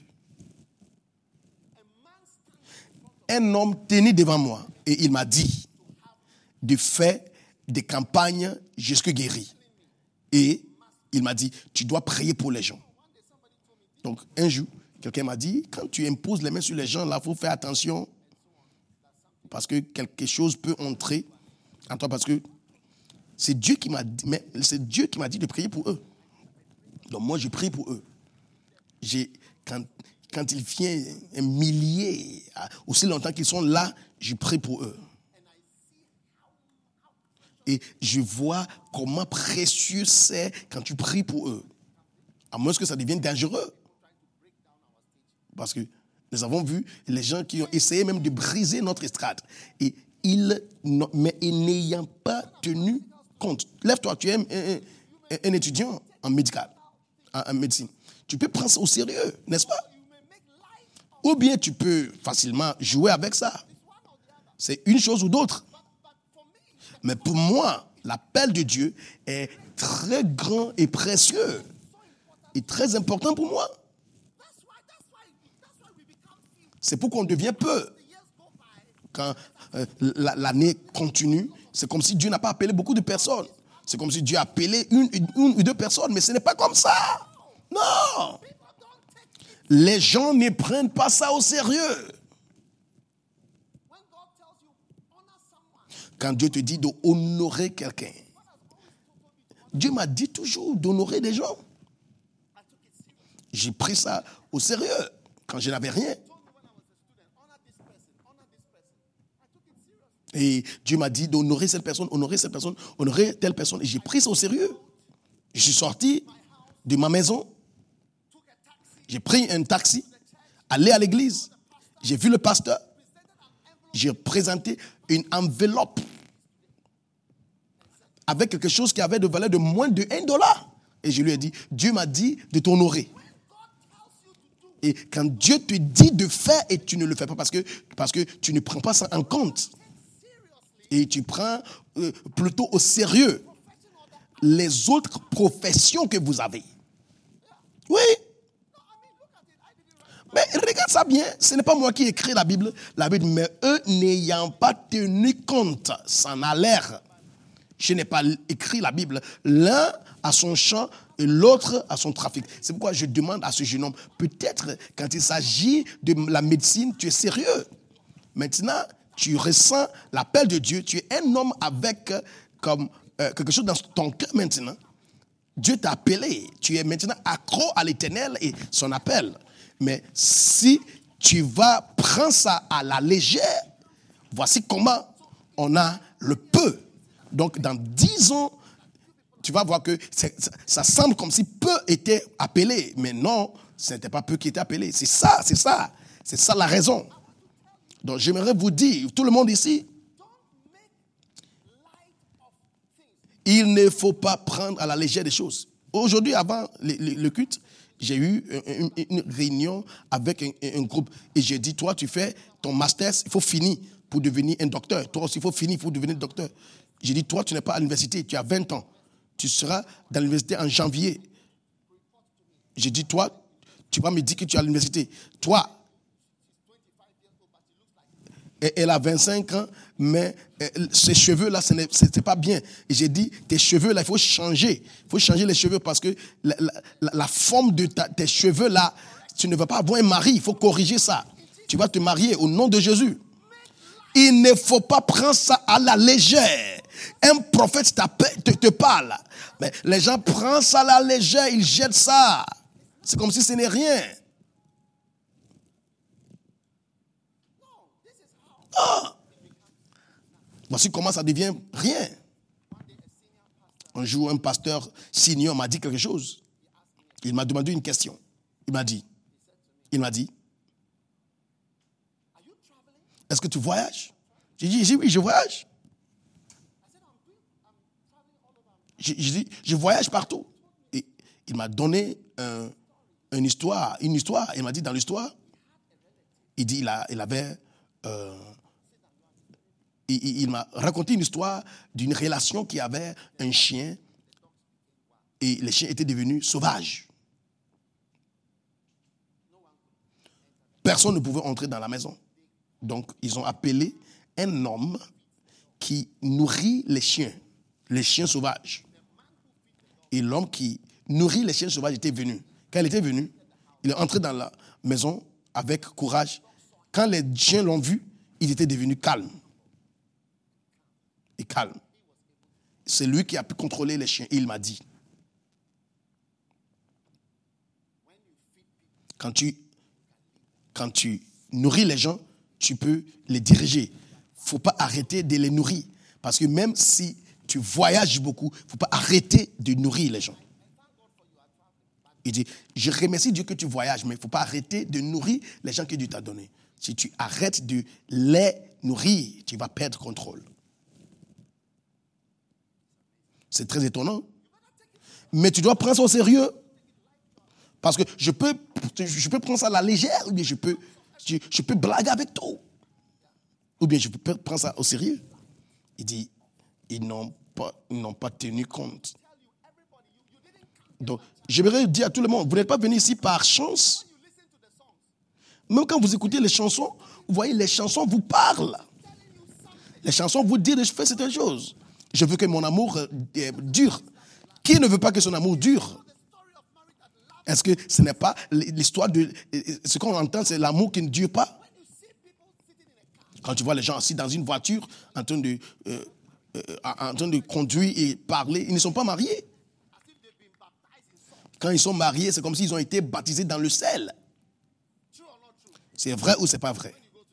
un homme tenir devant moi, et il m'a dit de faire des campagnes jusque guéri. Et il m'a dit, tu dois prier pour les gens. Donc, un jour, quelqu'un m'a dit, quand tu imposes les mains sur les gens, là, il faut faire attention. Parce que quelque chose peut entrer en toi. Parce que c'est Dieu qui m'a dit, mais c'est Dieu qui m'a dit de prier pour eux. Donc, moi, je prie pour eux. Quand il vient un millier, aussi longtemps qu'ils sont là, je prie pour eux. Et je vois comment précieux c'est quand tu pries pour eux. À moins que ça devienne dangereux. Parce que nous avons vu les gens qui ont essayé même de briser notre estrade. Et mais n'ayant pas tenu compte. Lève-toi, tu es un étudiant en médical, en médecine. Tu peux prendre ça au sérieux, n'est-ce pas? Ou bien tu peux facilement jouer avec ça. C'est une chose ou d'autre. Mais pour moi, l'appel de Dieu est très grand et précieux. Et très important pour moi. C'est pourquoi on devient peu. Quand l'année continue, c'est comme si Dieu n'a pas appelé beaucoup de personnes. C'est comme si Dieu a appelé une ou deux personnes, mais ce n'est pas comme ça. Non. Les gens ne prennent pas ça au sérieux. Quand Dieu te dit d'honorer quelqu'un, Dieu m'a dit toujours d'honorer des gens. J'ai pris ça au sérieux quand je n'avais rien. Et Dieu m'a dit d'honorer cette personne, honorer telle personne. Et j'ai pris ça au sérieux. Je suis sorti de ma maison. J'ai pris un taxi, allé à l'église. J'ai vu le pasteur. J'ai présenté une enveloppe avec quelque chose qui avait de valeur de moins de $1. Et je lui ai dit, Dieu m'a dit de t'honorer. Et quand Dieu te dit de faire et tu ne le fais pas parce que tu ne prends pas ça en compte. Et tu prends plutôt au sérieux les autres professions que vous avez. Oui. Mais regarde ça bien, ce n'est pas moi qui écris la Bible, mais eux n'ayant pas tenu compte, ça en a l'air. Je n'ai pas écrit la Bible. L'un a son champ et l'autre a son trafic. C'est pourquoi je demande à ce jeune homme, peut-être quand il s'agit de la médecine, tu es sérieux. Maintenant, tu ressens l'appel de Dieu, tu es un homme avec comme quelque chose dans ton cœur maintenant. Dieu t'a appelé, tu es maintenant accro à l'Éternel et son appel. Mais si tu vas prendre ça à la légère, voici comment on a le peu. Donc, dans 10 ans, tu vas voir que ça semble comme si peu était appelé. Mais non, ce n'était pas peu qui était appelé. C'est ça la raison. Donc, j'aimerais vous dire, tout le monde ici, il ne faut pas prendre à la légère des choses. Aujourd'hui, avant le culte, j'ai eu une réunion avec un groupe et j'ai dit, toi, tu fais ton master, il faut finir pour devenir un docteur. Toi aussi, il faut finir pour devenir docteur. J'ai dit, toi, tu n'es pas à l'université, tu as 20 ans. Tu seras dans l'université en janvier. J'ai dit, toi, tu vas me dire que tu es à l'université. Toi, elle a 25 ans, mais ses cheveux-là, ce n'est pas bien. Et j'ai dit, tes cheveux-là, il faut changer. Il faut changer les cheveux parce que la forme de tes cheveux-là, tu ne vas pas avoir un mari. Il faut corriger ça. Tu vas te marier au nom de Jésus. Il ne faut pas prendre ça à la légère. Un prophète te parle. Mais les gens prennent ça à la légère, ils jettent ça. C'est comme si ce n'est rien. Ah. Voici comment ça devient rien. Un jour, un pasteur senior m'a dit quelque chose. Il m'a demandé une question. Il m'a dit, est-ce que tu voyages? J'ai dit, oui, je voyage. J'ai dit, je voyage partout. Et il m'a donné une histoire. Il m'a dit dans l'histoire, il dit il m'a raconté une histoire d'une relation qu'il avait un chien et les chiens étaient devenus sauvages. Personne ne pouvait entrer dans la maison. Donc, ils ont appelé un homme qui nourrit les chiens sauvages. Et l'homme qui nourrit les chiens sauvages était venu. Quand il était venu, il est entré dans la maison avec courage. Quand les chiens l'ont vu, ils étaient devenus calmes. Et calmes. C'est lui qui a pu contrôler les chiens. Et il m'a dit, quand tu nourris les gens, tu peux les diriger. Il ne faut pas arrêter de les nourrir. Parce que même si tu voyages beaucoup, il ne faut pas arrêter de nourrir les gens. Il dit, je remercie Dieu que tu voyages, mais il ne faut pas arrêter de nourrir les gens que Dieu t'a donnés. Si tu arrêtes de les nourrir, tu vas perdre contrôle. C'est très étonnant. Mais tu dois prendre ça au sérieux. Parce que je peux prendre ça à la légère, ou bien je peux blaguer avec tout. Ou bien je peux prendre ça au sérieux. Il dit, ils n'ont pas tenu compte. Donc, j'aimerais dire à tout le monde, vous n'êtes pas venu ici par chance. Même quand vous écoutez les chansons, vous voyez, les chansons vous parlent. Les chansons vous disent de faire certaines choses. Je veux que mon amour dure. Qui ne veut pas que son amour dure? Est-ce que ce n'est pas l'histoire de... Ce qu'on entend, c'est l'amour qui ne dure pas? Quand tu vois les gens assis dans une voiture en train de conduire et parler, ils ne sont pas mariés. Quand ils sont mariés, c'est comme s'ils ont été baptisés dans le sel. C'est vrai ou c'est pas vrai?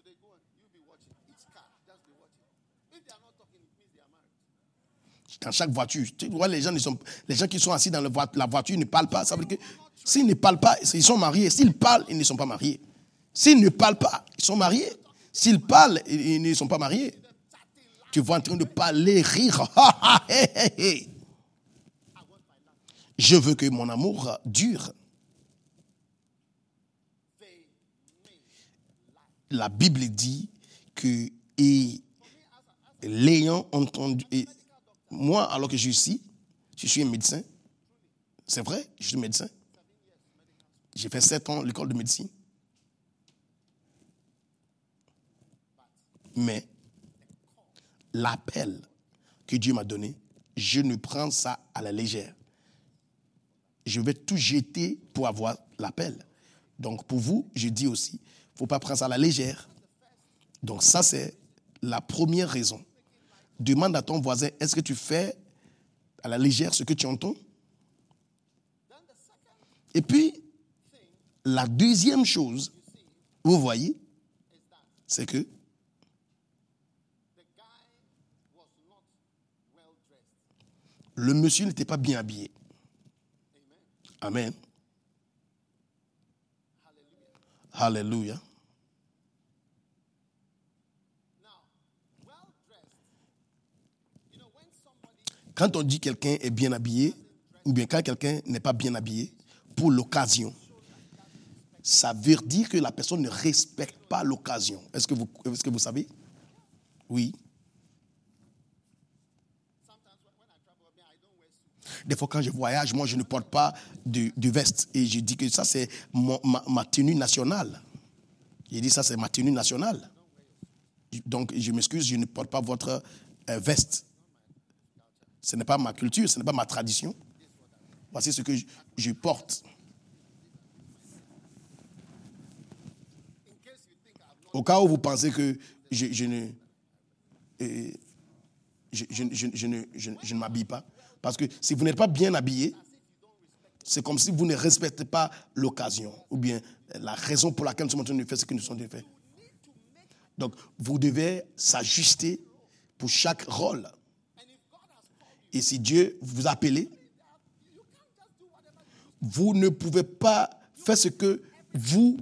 Dans chaque voiture, tu vois, les gens qui sont assis dans la voiture ne parlent pas. Ça veut dire que s'ils ne parlent pas, ils sont mariés. S'ils parlent, ils ne sont pas mariés. S'ils ne parlent pas, ils sont mariés. S'ils parlent, ils ne sont pas mariés. Tu vois en train de parler, rire. Je veux que mon amour dure. La Bible dit que, l'ayant entendu, moi, alors que je suis ici, je suis un médecin. C'est vrai, je suis médecin. J'ai fait 7 ans l'école de médecine. Mais l'appel que Dieu m'a donné, je ne prends ça à la légère. Je vais tout jeter pour avoir l'appel. Donc pour vous, je dis aussi, il ne faut pas prendre ça à la légère. Donc ça, c'est la première raison. Demande à ton voisin, est-ce que tu fais à la légère ce que tu entends? Et puis, la deuxième chose, vous voyez, c'est que le monsieur n'était pas bien habillé. Amen. Alléluia. Quand on dit quelqu'un est bien habillé, ou bien quand quelqu'un n'est pas bien habillé, pour l'occasion, ça veut dire que la personne ne respecte pas l'occasion. Est-ce que vous savez? Oui. Des fois, quand je voyage, moi, je ne porte pas de veste. Et je dis que ça, c'est ma tenue nationale. J'ai dit ça, c'est ma tenue nationale. Donc, je m'excuse, je ne porte pas votre veste. Ce n'est pas ma culture, ce n'est pas ma tradition. Voici ce que je porte. Au cas où vous pensez que je ne m'habille pas. Parce que si vous n'êtes pas bien habillé, c'est comme si vous ne respectez pas l'occasion ou bien la raison pour laquelle nous sommes en train de faire ce que nous sommes en train de faire. Donc, vous devez s'ajuster pour chaque rôle. Et si Dieu vous a appelé, vous ne pouvez pas faire ce que vous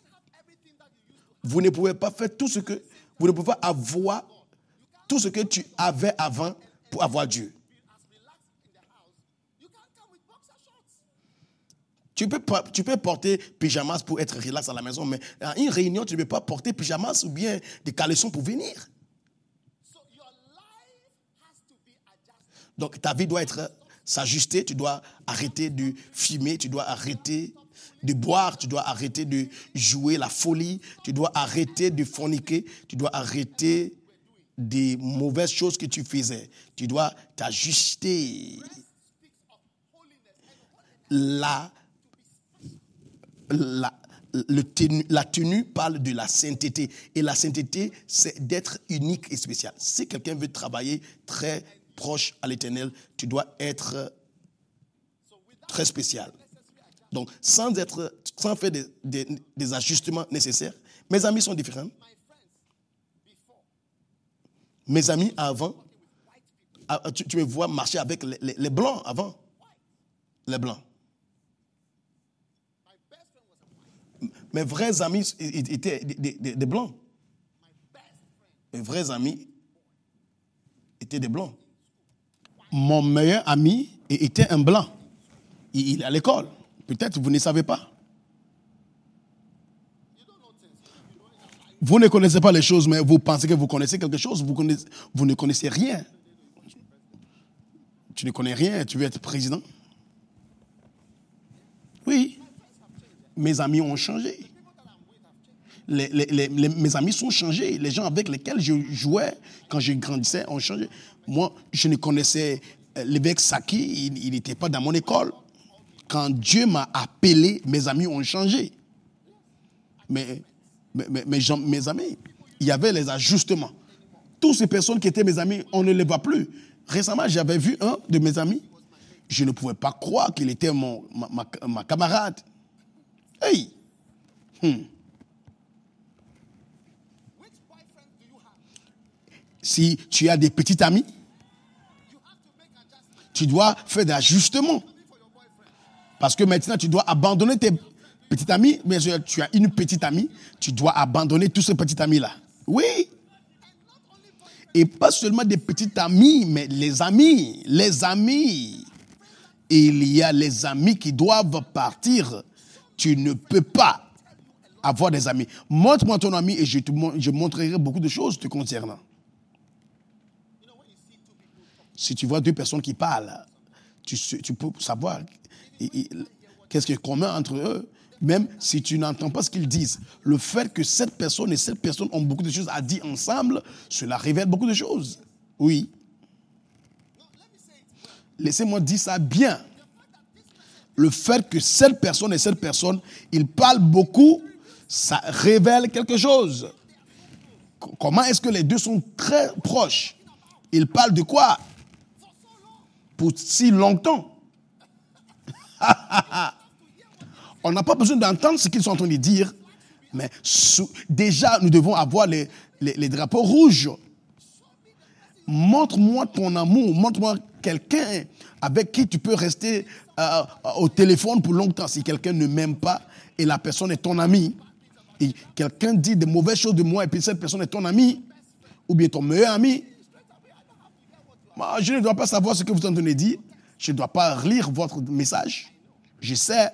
ne pouvez pas faire tout ce que vous ne pouvez pas avoir tout ce que tu avais avant pour avoir Dieu. Tu peux porter pyjamas pour être relax à la maison, mais à une réunion, tu ne peux pas porter pyjamas ou bien des caleçons pour venir. Donc ta vie doit s'ajuster, tu dois arrêter de fumer, tu dois arrêter de boire, tu dois arrêter de jouer la folie, tu dois arrêter de forniquer, tu dois arrêter des mauvaises choses que tu faisais. Tu dois t'ajuster. La tenue parle de la sainteté. Et la sainteté, c'est d'être unique et spécial. Si quelqu'un veut travailler très proche à l'Éternel, tu dois être très spécial. Donc, sans faire des ajustements nécessaires, mes amis sont différents. Mes amis avant, tu me vois marcher avec les blancs avant. Les blancs. Mes vrais amis étaient des blancs. Mes vrais amis étaient des blancs. Mon meilleur ami était un blanc. Il est à l'école. Peut-être vous ne savez pas. Vous ne connaissez pas les choses, mais vous pensez que vous connaissez quelque chose. Vous ne connaissez rien. Tu ne connais rien, tu veux être président. Oui. Mes amis ont changé. Mes amis sont changés. Les gens avec lesquels je jouais quand je grandissais ont changé. Moi, je ne connaissais l'évêque Saki, il n'était pas dans mon école. Quand Dieu m'a appelé, mes amis ont changé. Mais mes amis, il y avait les ajustements. Toutes ces personnes qui étaient mes amis, on ne les voit plus. Récemment, j'avais vu un de mes amis. Je ne pouvais pas croire qu'il était ma camarade. Hey! Si tu as des petits amis, tu dois faire des ajustements. Parce que maintenant, tu dois abandonner tes petits amis. Mais tu as une petite amie, tu dois abandonner tous ces petits amis-là. Oui. Et pas seulement des petits amis, mais les amis. Les amis. Et il y a les amis qui doivent partir. Tu ne peux pas avoir des amis. Montre-moi ton ami et je montrerai beaucoup de choses te concernant. Si tu vois deux personnes qui parlent, tu peux savoir qu'est-ce qui est commun entre eux, même si tu n'entends pas ce qu'ils disent. Le fait que cette personne et cette personne ont beaucoup de choses à dire ensemble, cela révèle beaucoup de choses. Oui. Laissez-moi dire ça bien. Le fait que cette personne et cette personne, ils parlent beaucoup, ça révèle quelque chose. Comment est-ce que les deux sont très proches? Ils parlent de quoi? Pour si longtemps. On n'a pas besoin d'entendre ce qu'ils sont en train de dire, mais déjà nous devons avoir les drapeaux rouges. Montre-moi ton amour, montre-moi quelqu'un avec qui tu peux rester au téléphone pour longtemps. Si quelqu'un ne m'aime pas et la personne est ton ami, et quelqu'un dit de mauvaises choses de moi et puis cette personne est ton ami, ou bien ton meilleur ami, moi, je ne dois pas savoir ce que vous entendez dire. Je ne dois pas lire votre message. Je sais.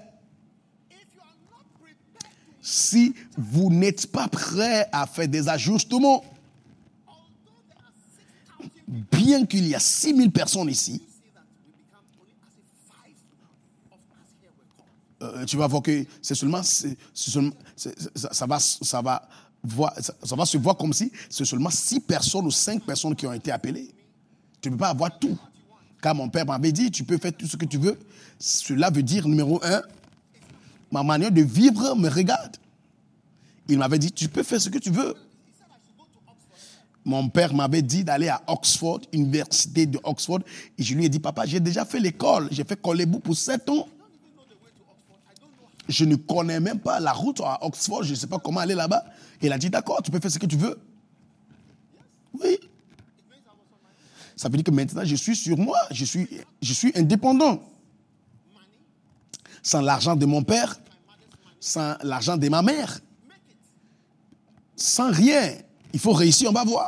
Si vous n'êtes pas prêt à faire des ajustements, bien qu'il y a 6000 personnes ici, tu vas voir que ça va se voir comme si c'est seulement 6 personnes ou 5 personnes qui ont été appelées. Tu ne peux pas avoir tout. Car mon père m'avait dit, tu peux faire tout ce que tu veux. Cela veut dire, numéro 1, ma manière de vivre me regarde. Il m'avait dit, tu peux faire ce que tu veux. Mon père m'avait dit d'aller à Oxford, université de Oxford. Et je lui ai dit, papa, j'ai déjà fait l'école. J'ai fait Collèbout pour 7 ans. Je ne connais même pas la route à Oxford. Je ne sais pas comment aller là-bas. Il a dit, d'accord, tu peux faire ce que tu veux. Oui. Ça veut dire que maintenant, je suis sur moi. Je suis indépendant. Sans l'argent de mon père, sans l'argent de ma mère, sans rien. Il faut réussir, on va voir.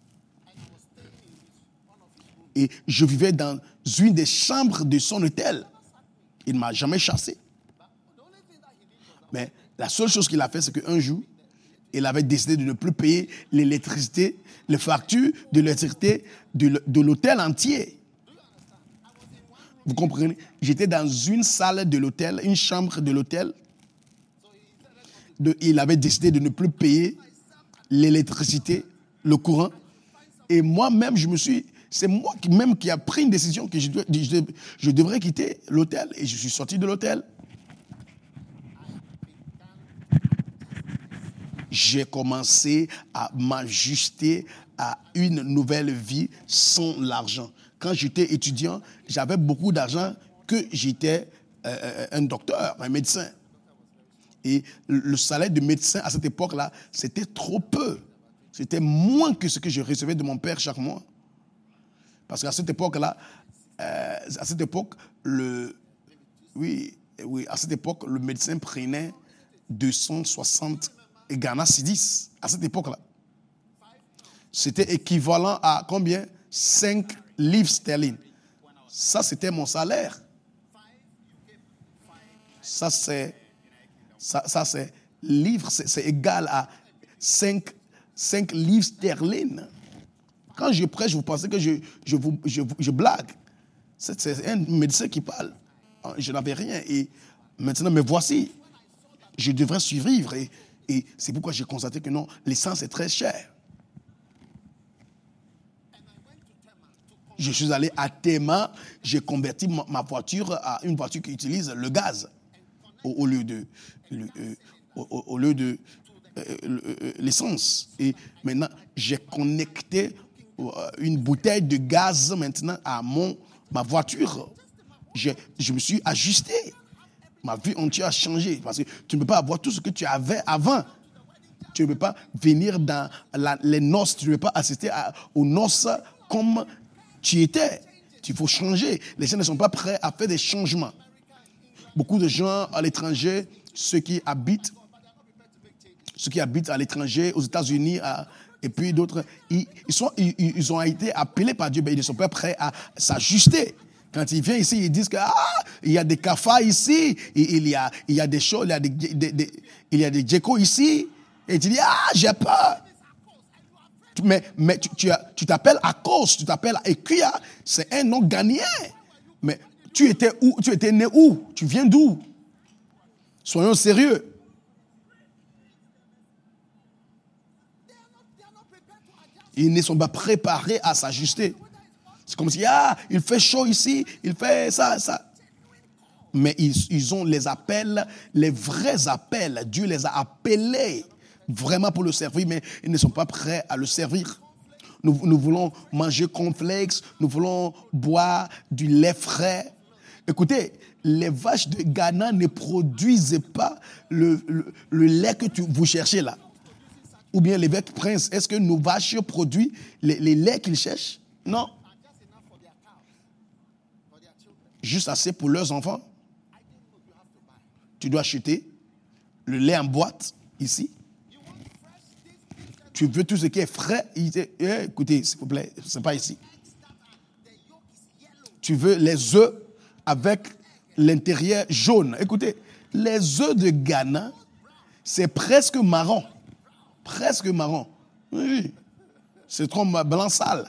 Et je vivais dans une des chambres de son hôtel. Il ne m'a jamais chassé. Mais la seule chose qu'il a fait, c'est qu'un jour, il avait décidé de ne plus payer l'électricité, les factures de l'électricité de l'hôtel entier. Vous comprenez? J'étais dans une salle de l'hôtel, une chambre de l'hôtel. Il avait décidé de ne plus payer l'électricité, le courant. Et moi-même, c'est moi même qui a pris une décision que je devrais quitter l'hôtel. Et je suis sorti de l'hôtel. J'ai commencé à m'ajuster à une nouvelle vie sans l'argent. Quand j'étais étudiant, j'avais beaucoup d'argent que j'étais un docteur, un médecin. Et le salaire de médecin à cette époque-là, c'était trop peu. C'était moins que ce que je recevais de mon père chaque mois. Parce qu'à cette époque-là, le médecin prenait 260 Ghana Cedis. À cette époque-là. C'était équivalent à combien? 5 livres sterling. Ça, c'était mon salaire. Ça, c'est livre, c'est égal à 5 livres sterling. Quand je prêche, vous pensez que je blague. C'est un médecin qui parle. Je n'avais rien. Et maintenant, me voici. Je devrais survivre. Et c'est pourquoi j'ai constaté que non, l'essence est très chère. Je suis allé à Tema, j'ai converti ma voiture à une voiture qui utilise le gaz au lieu de l'essence. Et maintenant, j'ai connecté une bouteille de gaz maintenant à ma voiture. Je me suis ajusté. Ma vie entière a changé. Parce que tu ne peux pas avoir tout ce que tu avais avant. Tu ne peux pas venir dans les noces. Tu ne peux pas assister aux noces comme tu étais. Il faut changer. Les gens ne sont pas prêts à faire des changements. Beaucoup de gens à l'étranger, ceux qui habitent à l'étranger, aux États-Unis, et puis d'autres, ils ont été appelés par Dieu, mais ils ne sont pas prêts à s'ajuster. Quand ils viennent ici, ils disent que il y a des cafards ici, il y a des choses, il y a des geckos ici, et tu dis j'ai peur. Mais tu t'appelles Akos, tu t'appelles Ekuya, c'est un nom ghanéen. Mais tu étais où? Tu étais né où? Tu viens d'où? Soyons sérieux. Ils ne sont pas préparés à s'ajuster. C'est comme si, il fait chaud ici, il fait ça. Mais ils ont les appels, les vrais appels. Dieu les a appelés vraiment pour le servir, mais ils ne sont pas prêts à le servir. Nous voulons manger cornflakes, nous voulons boire du lait frais. Écoutez, les vaches de Ghana ne produisent pas le lait que vous cherchez là. Ou bien l'évêque Prince, est-ce que nos vaches produisent les laits qu'ils cherchent? Non. Juste assez pour leurs enfants. Tu dois acheter le lait en boîte ici. Tu veux tout ce qui est frais. Écoutez, s'il vous plaît, ce n'est pas ici. Tu veux les œufs avec l'intérieur jaune. Écoutez, les œufs de Ghana, c'est presque marron. Presque marron. Oui. C'est trop blanc sale.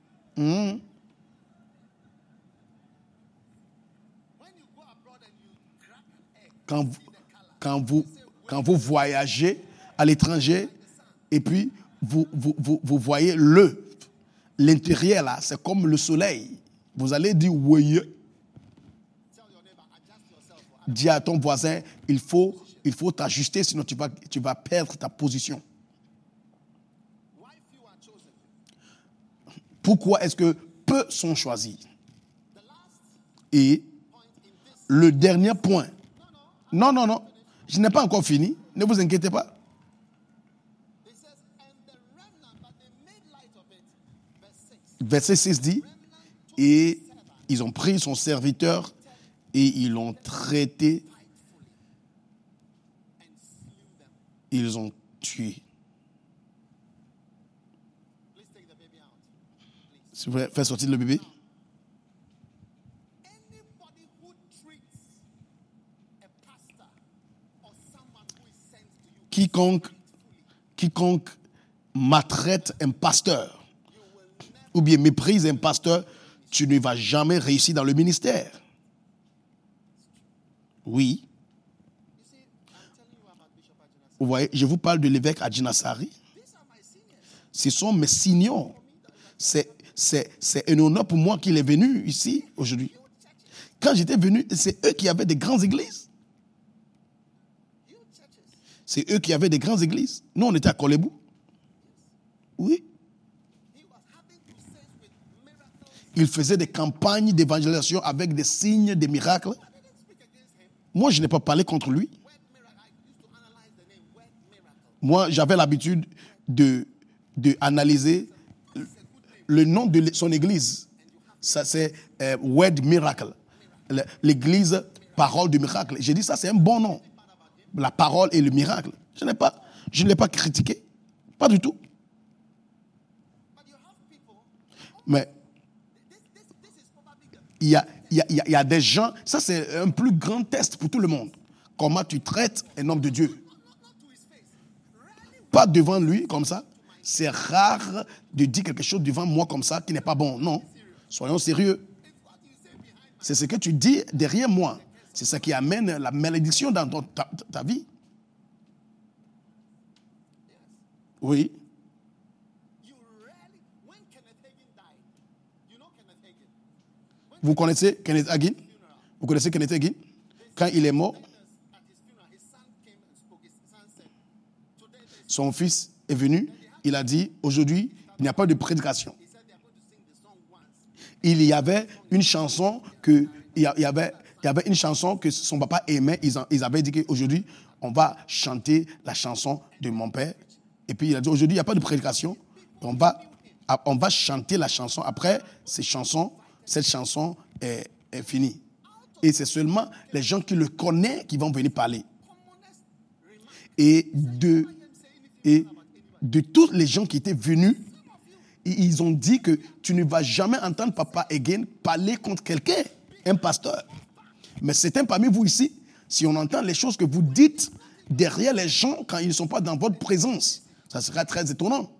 Quand vous voyagez à l'étranger et puis vous voyez l'intérieur là, c'est comme le soleil. Vous allez dire oui. Dis à ton voisin, il faut t'ajuster, sinon tu vas perdre ta position. Pourquoi est-ce que peu sont choisis? Et le dernier point. Non, je n'ai pas encore fini. Ne vous inquiétez pas. Verset 6 dit, et ils ont pris son serviteur et ils l'ont traité, ils ont tué. S'il vous plaît, faites sortir le bébé. quiconque maltraite un pasteur ou bien méprise un pasteur, tu ne vas jamais réussir dans le ministère. Oui. Vous voyez, je vous parle de l'évêque Adjinasari. Ce sont mes seniors. C'est un honneur pour moi qu'il est venu ici aujourd'hui. Quand j'étais venu, c'est eux qui avaient des grandes églises. C'est eux qui avaient des grandes églises. Nous, on était à Kolebou. Oui. Il faisait des campagnes d'évangélisation avec des signes, des miracles. Moi, je n'ai pas parlé contre lui. Moi, j'avais l'habitude de analyser le nom de son église. Ça, c'est Word Miracle. L'église Parole du Miracle. J'ai dit ça, c'est un bon nom. La parole et le miracle. Je ne l'ai pas critiqué. Pas du tout. Mais il y a des gens, ça c'est un plus grand test pour tout le monde. Comment tu traites un homme de Dieu. Pas devant lui comme ça. C'est rare de dire quelque chose devant moi comme ça qui n'est pas bon. Non. Soyons sérieux. C'est ce que tu dis derrière moi. C'est ça qui amène la malédiction dans ta vie. Oui. Vous connaissez Kenneth Hagin? Vous connaissez Kenneth Hagin? Quand il est mort, son fils est venu. Il a dit, aujourd'hui, il n'y a pas de prédication. Il y avait une chanson que son papa aimait. Ils avaient dit qu'aujourd'hui, on va chanter la chanson de mon père. Et puis il a dit, aujourd'hui, il n'y a pas de prédication. On va chanter la chanson. Après, cette chanson est finie. Et c'est seulement les gens qui le connaissent qui vont venir parler. Et de tous les gens qui étaient venus, ils ont dit que tu ne vas jamais entendre Papa Hagin parler contre quelqu'un, un pasteur. Mais certains parmi vous ici, si on entend les choses que vous dites derrière les gens quand ils ne sont pas dans votre présence, ça sera très étonnant.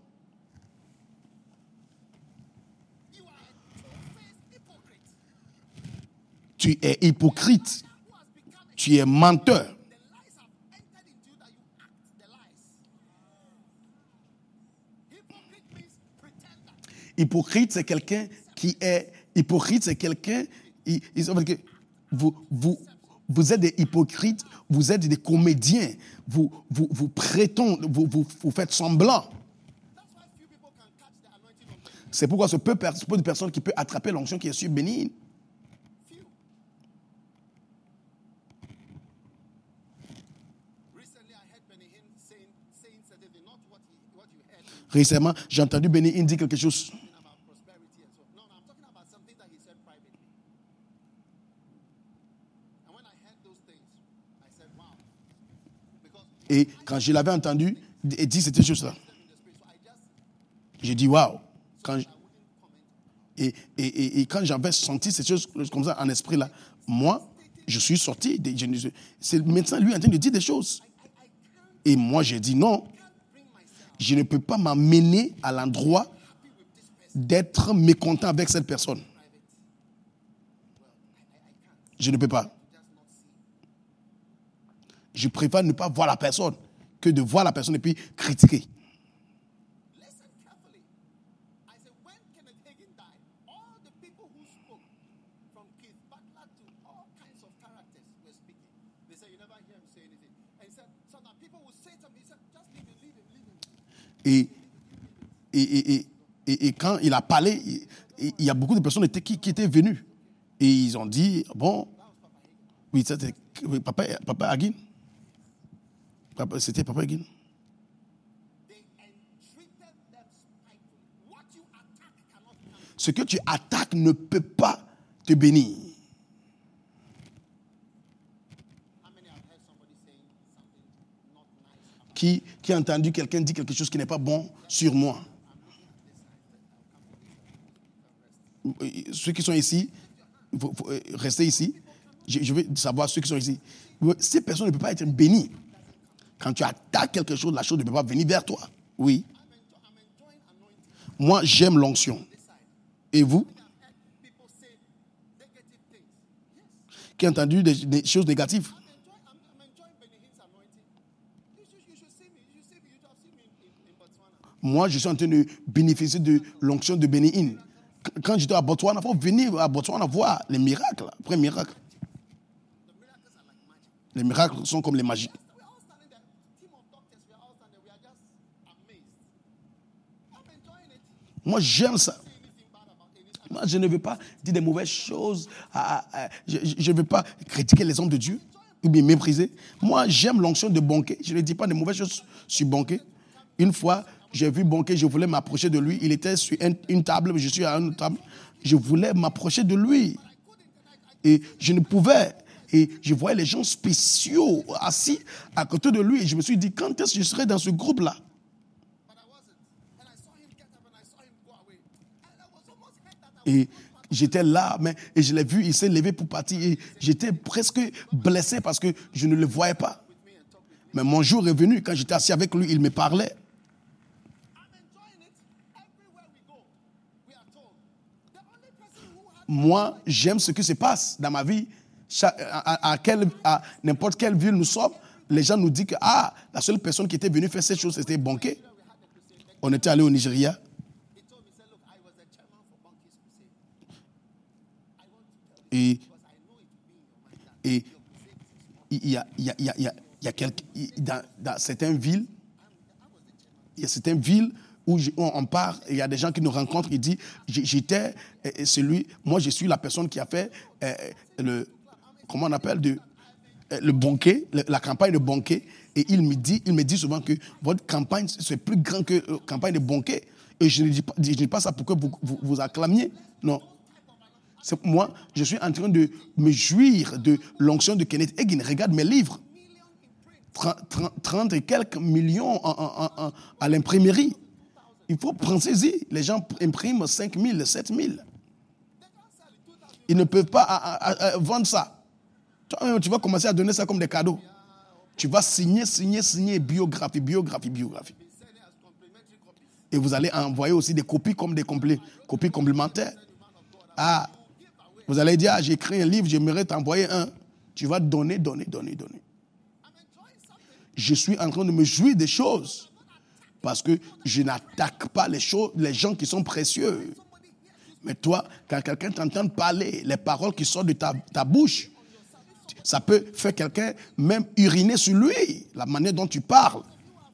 Tu es hypocrite. Tu es menteur. Hypocrite, c'est quelqu'un qui est... Hypocrite, c'est quelqu'un... Vous êtes des hypocrites, vous êtes des comédiens, vous prétendez, vous faites semblant. C'est pourquoi ce peu de personnes qui peut attraper l'onction qui est sur Bénin. Récemment, j'ai entendu Benny Hinn dire quelque chose. Et quand je l'avais entendu dire cette chose-là, j'ai dit waouh. Et quand j'avais senti cette chose comme ça en esprit là, moi, je suis sorti. C'est le médecin lui en train de dire des choses. Et moi, j'ai dit non. Je ne peux pas m'amener à l'endroit d'être mécontent avec cette personne. Je ne peux pas. Je préfère ne pas voir la personne que de voir la personne et puis critiquer. Et quand il a parlé, il y a beaucoup de personnes qui étaient venues. Et ils ont dit, bon, oui, c'était Papa Hagin. C'était Papa Hagin. Ce que tu attaques ne peut pas te bénir. Qui a entendu quelqu'un dire quelque chose qui n'est pas bon sur moi? Ceux qui sont ici, restez ici. Je veux savoir ceux qui sont ici. Ces personnes ne peuvent pas être bénies. Quand tu attaques quelque chose, la chose ne peut pas venir vers toi. Oui. Moi, j'aime l'onction. Et vous? Qui a entendu des choses négatives? Moi, je suis en train de bénéficier de l'onction de Benny Hinn. Quand j'étais à Botswana, il faut venir à Botswana voir les miracles. Après miracle. Les miracles sont comme les magies. Moi, j'aime ça. Moi, je ne veux pas dire des mauvaises choses. Je ne veux pas critiquer les hommes de Dieu ou bien mépriser. Moi, j'aime l'onction de Bonquet. Je ne dis pas des mauvaises choses sur Bonquet. Une fois, j'ai vu Bonquet, je voulais m'approcher de lui. Il était sur une table, je suis à une table. Je voulais m'approcher de lui. Et je ne pouvais. Et je voyais les gens spéciaux assis à côté de lui. Et je me suis dit, quand est-ce que je serai dans ce groupe-là? Et j'étais là, et je l'ai vu, il s'est levé pour partir. Et j'étais presque blessé parce que je ne le voyais pas. Mais mon jour est venu, quand j'étais assis avec lui, il me parlait. Moi, j'aime ce qui se passe dans ma vie. À n'importe quelle ville nous sommes, les gens nous disent que la seule personne qui était venue faire cette chose, c'était Bonquet. On était allé au Nigeria. Et il y a dans certaines villes, où on part, il y a des gens qui nous rencontrent, ils disent, j'étais moi je suis la personne qui a fait comment on appelle, le Bonquet, la campagne de Bonquet, et il me dit souvent que votre campagne, c'est plus grand que la campagne de Bonquet. Et je ne dis pas ça pour que vous acclamiez, non. Moi, je suis en train de me jouir de l'onction de Kenneth Hagin. Regarde mes livres. 30 et quelques millions à l'imprimerie. Il faut pensez-y. Les gens impriment 5 000, 7 000. Ils ne peuvent pas vendre ça. Tu vas commencer à donner ça comme des cadeaux. Tu vas signer, biographie. Et vous allez envoyer aussi des copies comme des copies complémentaires. Vous allez dire, j'ai écrit un livre, j'aimerais t'envoyer un. Tu vas donner. Je suis en train de me jouir des choses. Parce que je n'attaque pas les gens qui sont précieux. Mais toi, quand quelqu'un t'entend parler, les paroles qui sortent de ta bouche, ça peut faire quelqu'un même uriner sur lui, la manière dont tu parles.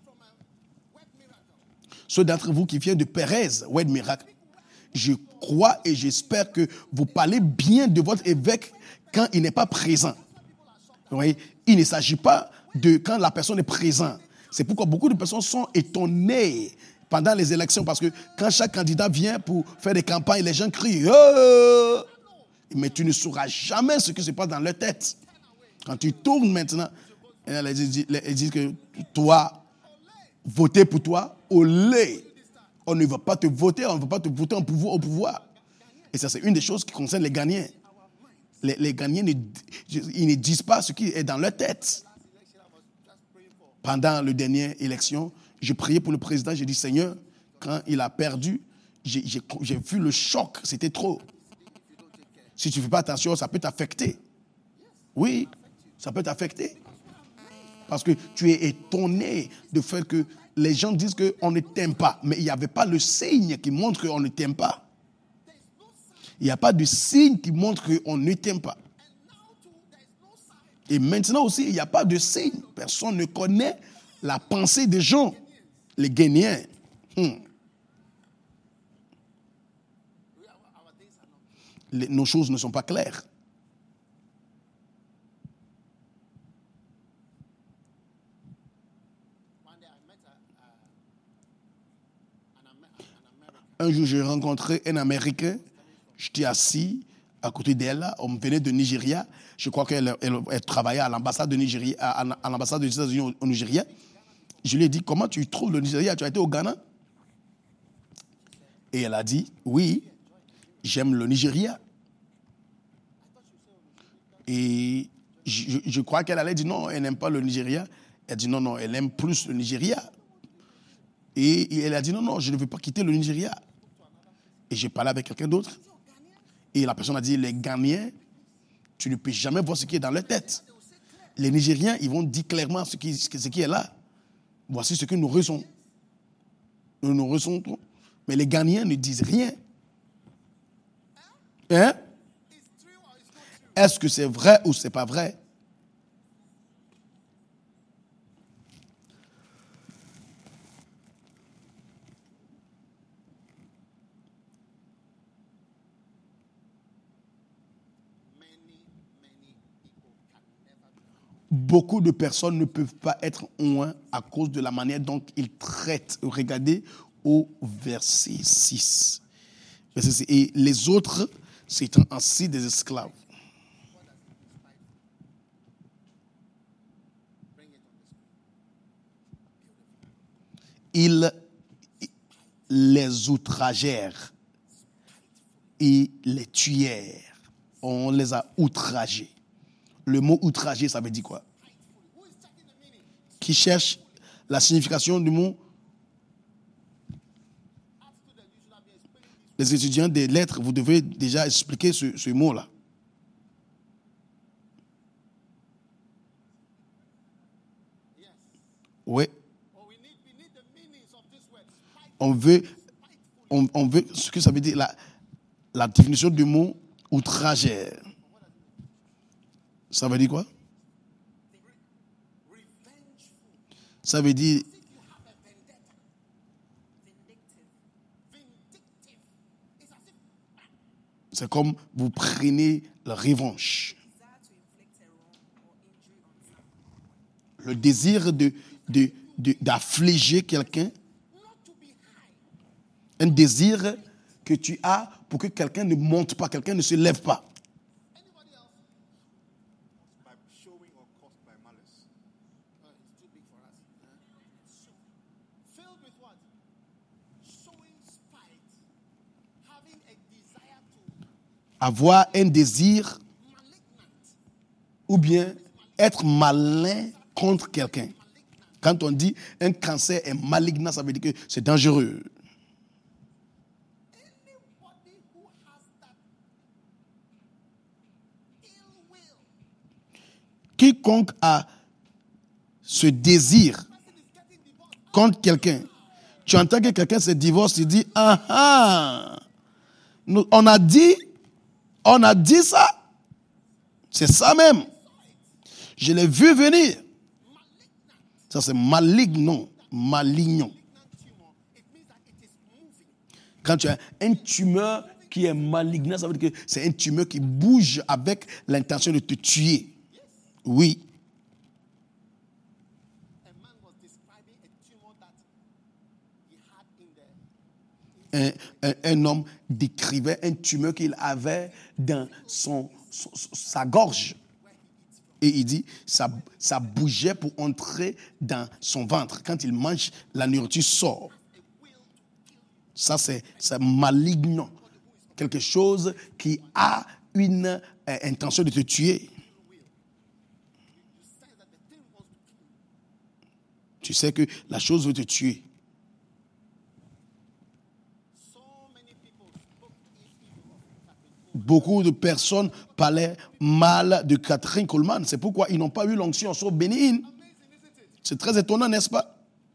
Ceux d'entre vous qui viennent de Pérez, Word Miracle, je crois et j'espère que vous parlez bien de votre évêque quand il n'est pas présent. Vous voyez, il ne s'agit pas de quand la personne est présente. C'est pourquoi beaucoup de personnes sont étonnées pendant les élections, parce que quand chaque candidat vient pour faire des campagnes, les gens crient « Mais tu ne sauras jamais ce qui se passe dans leur tête. » Quand tu tournes maintenant, ils disent que toi, voter pour toi, olé. On ne veut pas te voter, on ne veut pas te voter au pouvoir. Et ça, c'est une des choses qui concerne les gagnants. Les gagnants, ils ne disent pas ce qui est dans leur tête. Pendant la dernière élection, j'ai prié pour le président, j'ai dit, Seigneur, quand il a perdu, j'ai vu le choc, c'était trop. Si tu ne fais pas attention, ça peut t'affecter. Oui, ça peut t'affecter. Parce que tu es étonné de faire que les gens disent qu'on ne t'aime pas. Mais il n'y avait pas le signe qui montre qu'on ne t'aime pas. Il n'y a pas de signe qui montre qu'on ne t'aime pas. Et maintenant aussi, il n'y a pas de signe. Personne ne connaît la pensée des gens, les Guinéens. Nos choses ne sont pas claires. Un jour, j'ai rencontré un Américain. J'étais assis à côté d'elle. On venait de Nigeria. Je crois qu'elle travaillait à l'ambassade de Nigeria, à l'ambassade des États-Unis au Nigeria. Je lui ai dit, comment tu trouves le Nigeria? Tu as été au Ghana? Et elle a dit, oui, j'aime le Nigeria. Et je crois qu'elle allait dire non, elle n'aime pas le Nigeria. Elle dit non, elle aime plus le Nigeria. Et elle a dit non, je ne veux pas quitter le Nigeria. Et j'ai parlé avec quelqu'un d'autre. Et la personne a dit, les Ghanéens, tu ne peux jamais voir ce qui est dans leur tête. Les Nigériens, ils vont dire clairement ce qui est là. Voici ce que nous ressentons. Nous ressentons. Mais les Ghanéens ne disent rien. Hein? Est-ce que c'est vrai ou c'est pas vrai? Beaucoup de personnes ne peuvent pas être loin à cause de la manière dont ils traitent. Regardez au verset 6. Et les autres, c'est ainsi des esclaves. Ils les outragèrent et les tuèrent. On les a outragés. Le mot outragé, ça veut dire quoi? Qui cherche la signification du mot? Les étudiants des lettres, vous devez déjà expliquer ce mot-là. Oui. On veut ce que ça veut dire, la définition du mot outragère. Ça veut dire quoi? Ça veut dire c'est comme vous prenez la revanche. Le désir d'affliger quelqu'un. Un désir que tu as pour que quelqu'un ne monte pas, quelqu'un ne se lève pas. Avoir un désir ou bien être malin contre quelqu'un. Quand on dit un cancer est malignant, ça veut dire que c'est dangereux. Quiconque a ce désir contre quelqu'un, tu entends que quelqu'un se divorce, tu dis, on a dit ça. C'est ça même. Je l'ai vu venir. Ça c'est malignon. Quand tu as un tumeur qui est malignant, ça veut dire que c'est un tumeur qui bouge avec l'intention de te tuer. Oui. Un homme décrivait un tumeur qu'il avait dans sa gorge. Et il dit, ça bougeait pour entrer dans son ventre. Quand il mange, la nourriture sort. Ça, c'est malignon. Quelque chose qui a une intention de te tuer. Tu sais que la chose veut te tuer. Beaucoup de personnes parlaient mal de Kathryn Kuhlman. C'est pourquoi ils n'ont pas eu l'onction sur Bénin. C'est très étonnant, n'est-ce pas?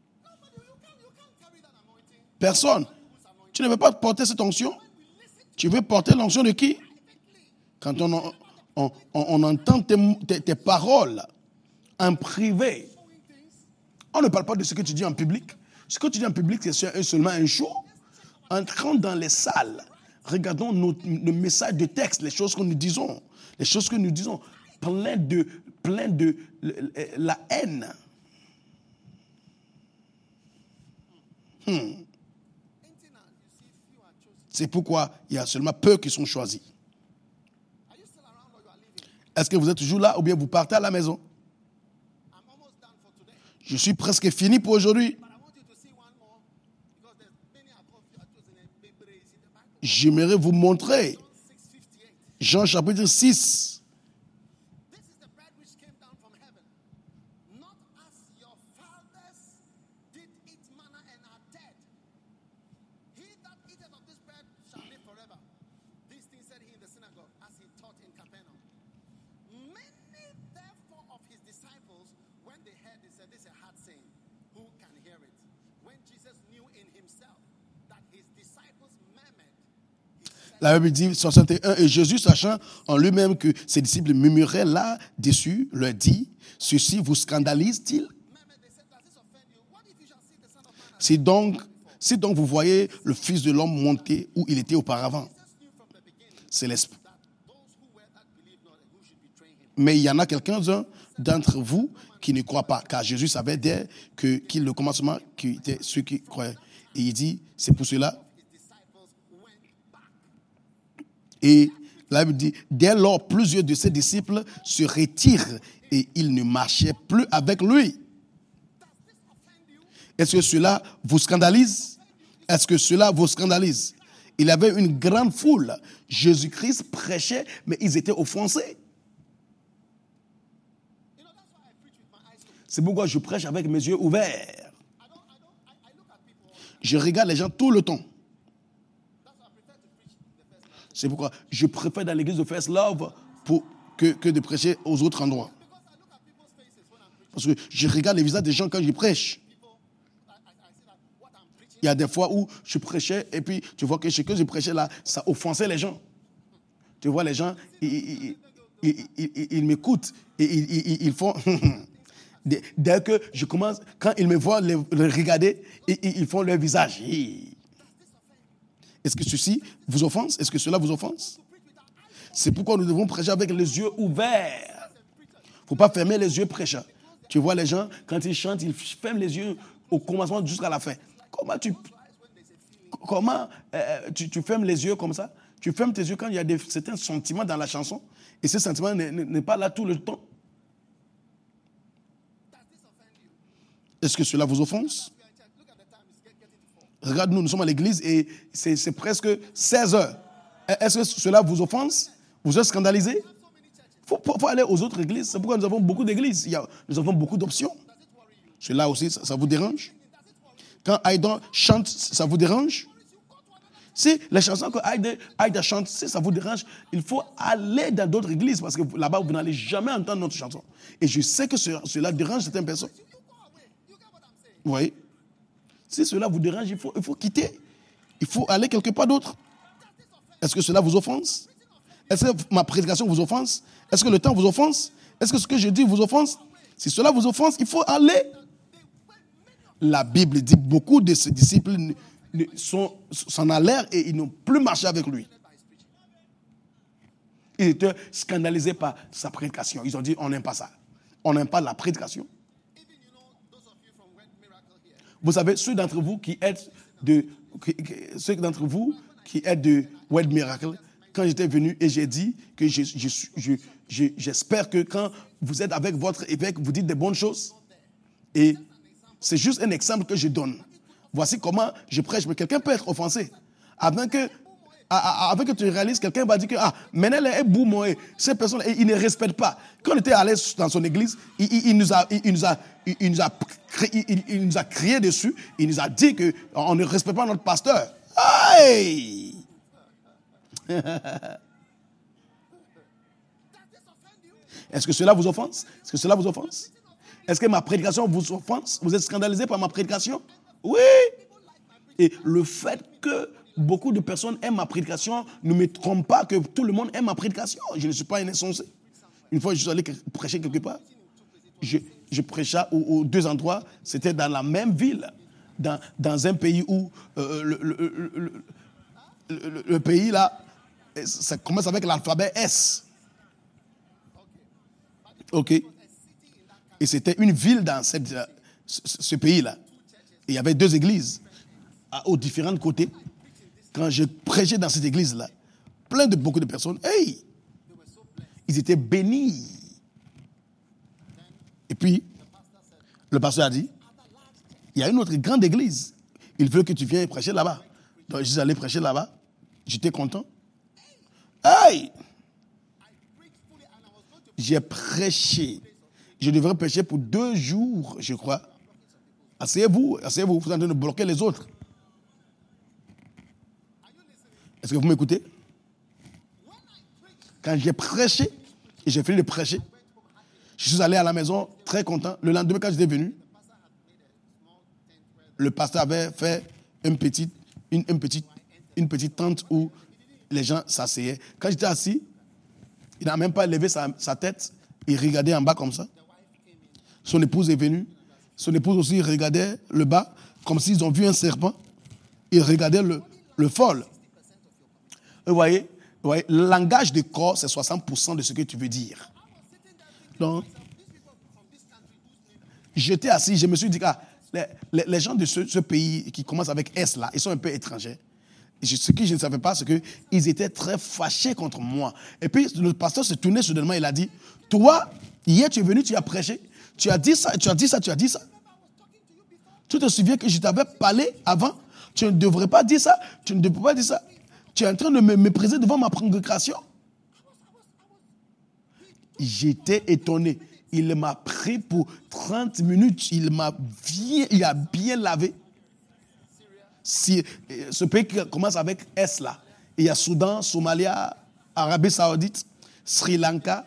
Personne. Tu ne veux pas porter cette onction? Tu veux porter l'onction de qui? Quand on entend tes paroles en privé, on ne parle pas de ce que tu dis en public. Ce que tu dis en public, c'est seulement un show. Entrons dans les salles. Regardons le message de texte, les choses que nous disons. Les choses que nous disons, plein de la haine. C'est pourquoi il y a seulement peu qui sont choisis. Est-ce que vous êtes toujours là ou bien vous partez à la maison? Je suis presque fini pour aujourd'hui. J'aimerais vous montrer Jean chapitre 6. La Bible dit 61, et Jésus, sachant en lui-même que ses disciples murmuraient là-dessus, leur dit, ceci vous scandalise-t-il? Si donc vous voyez le Fils de l'homme monter où il était auparavant, c'est l'esprit. Mais il y en a quelqu'un d'entre vous qui ne croit pas, car Jésus savait dès qu'il le commencement qui était ceux qui croyaient. Et il dit, c'est pour cela. Et la Bible dit, dès lors, plusieurs de ses disciples se retirent et ils ne marchaient plus avec lui. Est-ce que cela vous scandalise? Est-ce que cela vous scandalise? Il y avait une grande foule. Jésus-Christ prêchait, mais ils étaient offensés. C'est pourquoi je prêche avec mes yeux ouverts. Je regarde les gens tout le temps. C'est pourquoi je préfère dans l'église de First Love que de prêcher aux autres endroits. Parce que je regarde les visages des gens quand je prêche. Il y a des fois où je prêchais et puis tu vois que ce que je prêchais là, ça offensait les gens. Tu vois les gens, ils m'écoutent et ils font... Dès que je commence, quand ils me voient les regarder, ils font leur visage. Est-ce que ceci vous offense? Est-ce que cela vous offense? C'est pourquoi nous devons prêcher avec les yeux ouverts. Il ne faut pas fermer les yeux prêcheurs. Tu vois les gens, quand ils chantent, ils ferment les yeux au commencement jusqu'à la fin. Comment tu fermes les yeux comme ça? Tu fermes tes yeux quand il y a certains sentiments dans la chanson et ce sentiment n'est pas là tout le temps. Est-ce que cela vous offense? Regarde, nous sommes à l'église et c'est presque 16 heures. Est-ce que cela vous offense? Vous êtes scandalisé? Il faut aller aux autres églises. C'est pourquoi nous avons beaucoup d'églises. Nous avons beaucoup d'options. Cela aussi, ça vous dérange? Quand Aïda chante, ça vous dérange? Si les chansons que Aïda chante, si ça vous dérange, il faut aller dans d'autres églises parce que là-bas, vous n'allez jamais entendre notre chanson. Et je sais que cela dérange certaines personnes. Vous voyez? Si cela vous dérange, il faut quitter. Il faut aller quelque part d'autre. Est-ce que cela vous offense? Est-ce que ma prédication vous offense? Est-ce que le temps vous offense? Est-ce que ce que je dis vous offense? Si cela vous offense, il faut aller. La Bible dit beaucoup de ses disciples s'en allèrent et ils n'ont plus marché avec lui. Ils étaient scandalisés par sa prédication. Ils ont dit, on n'aime pas ça. On n'aime pas la prédication. Vous savez, ceux d'entre vous qui êtes de Word Miracle, quand j'étais venu et j'ai dit que j'espère que quand vous êtes avec votre évêque, vous dites des bonnes choses. Et c'est juste un exemple que je donne. Voici comment je prêche, mais quelqu'un peut être offensé. Avant que tu réalises, quelqu'un va dire que Menel est boum, ces personnes, ils ne respectent pas. Quand on était allé dans son église, il nous a crié dessus, il nous a dit qu'on ne respecte pas notre pasteur. Hey! Est-ce que cela vous offense? Est-ce que cela vous offense? Est-ce que ma prédication vous offense? Vous êtes scandalisé par ma prédication? Oui! Et le fait que beaucoup de personnes aiment ma prédication ne me trompe pas que tout le monde aime ma prédication. Je ne suis pas un insensé. Une fois, je suis allé prêcher quelque part. Je prêchais aux deux endroits. C'était dans la même ville. Dans un pays où le pays là, ça commence avec l'alphabet S. OK. Et c'était une ville dans ce pays-là. Et il y avait deux églises aux différents côtés. Quand je prêchais dans cette église-là, beaucoup de personnes, ils étaient bénis. Et puis, le pasteur a dit, il y a une autre grande église. Il veut que tu viennes prêcher là-bas. Donc, je suis allé prêcher là-bas. J'étais content. J'ai prêché. Je devrais prêcher pour 2 jours, je crois. Asseyez-vous, vous êtes en train de bloquer les autres. Est-ce que vous m'écoutez? Quand j'ai prêché, et j'ai fini de prêcher, je suis allé à la maison très content. Le lendemain, quand j'étais venu, le pasteur avait fait une petite tente où les gens s'asseyaient. Quand j'étais assis, il n'a même pas levé sa tête. Il regardait en bas comme ça. Son épouse est venue. Son épouse aussi regardait le bas, comme s'ils ont vu un serpent. Ils regardaient le fol. Vous voyez, le langage du corps, c'est 60% de ce que tu veux dire. Donc, j'étais assis, je me suis dit, les gens de ce pays qui commencent avec S là, ils sont un peu étrangers. Ce que je ne savais pas, c'est qu'ils étaient très fâchés contre moi. Et puis, le pasteur se tournait soudainement, il a dit, toi, hier tu es venu, tu as prêché, tu as dit ça, tu as dit ça, tu as dit ça. Tu te souviens que je t'avais parlé avant? Tu ne devrais pas dire ça, tu ne devrais pas dire ça. Tu es en train de me mépriser devant ma congrégation. J'étais étonné. Il m'a pris pour 30 minutes. Il a bien lavé. Ce pays qui commence avec S là. Il y a Soudan, Somalia, Arabie Saoudite, Sri Lanka.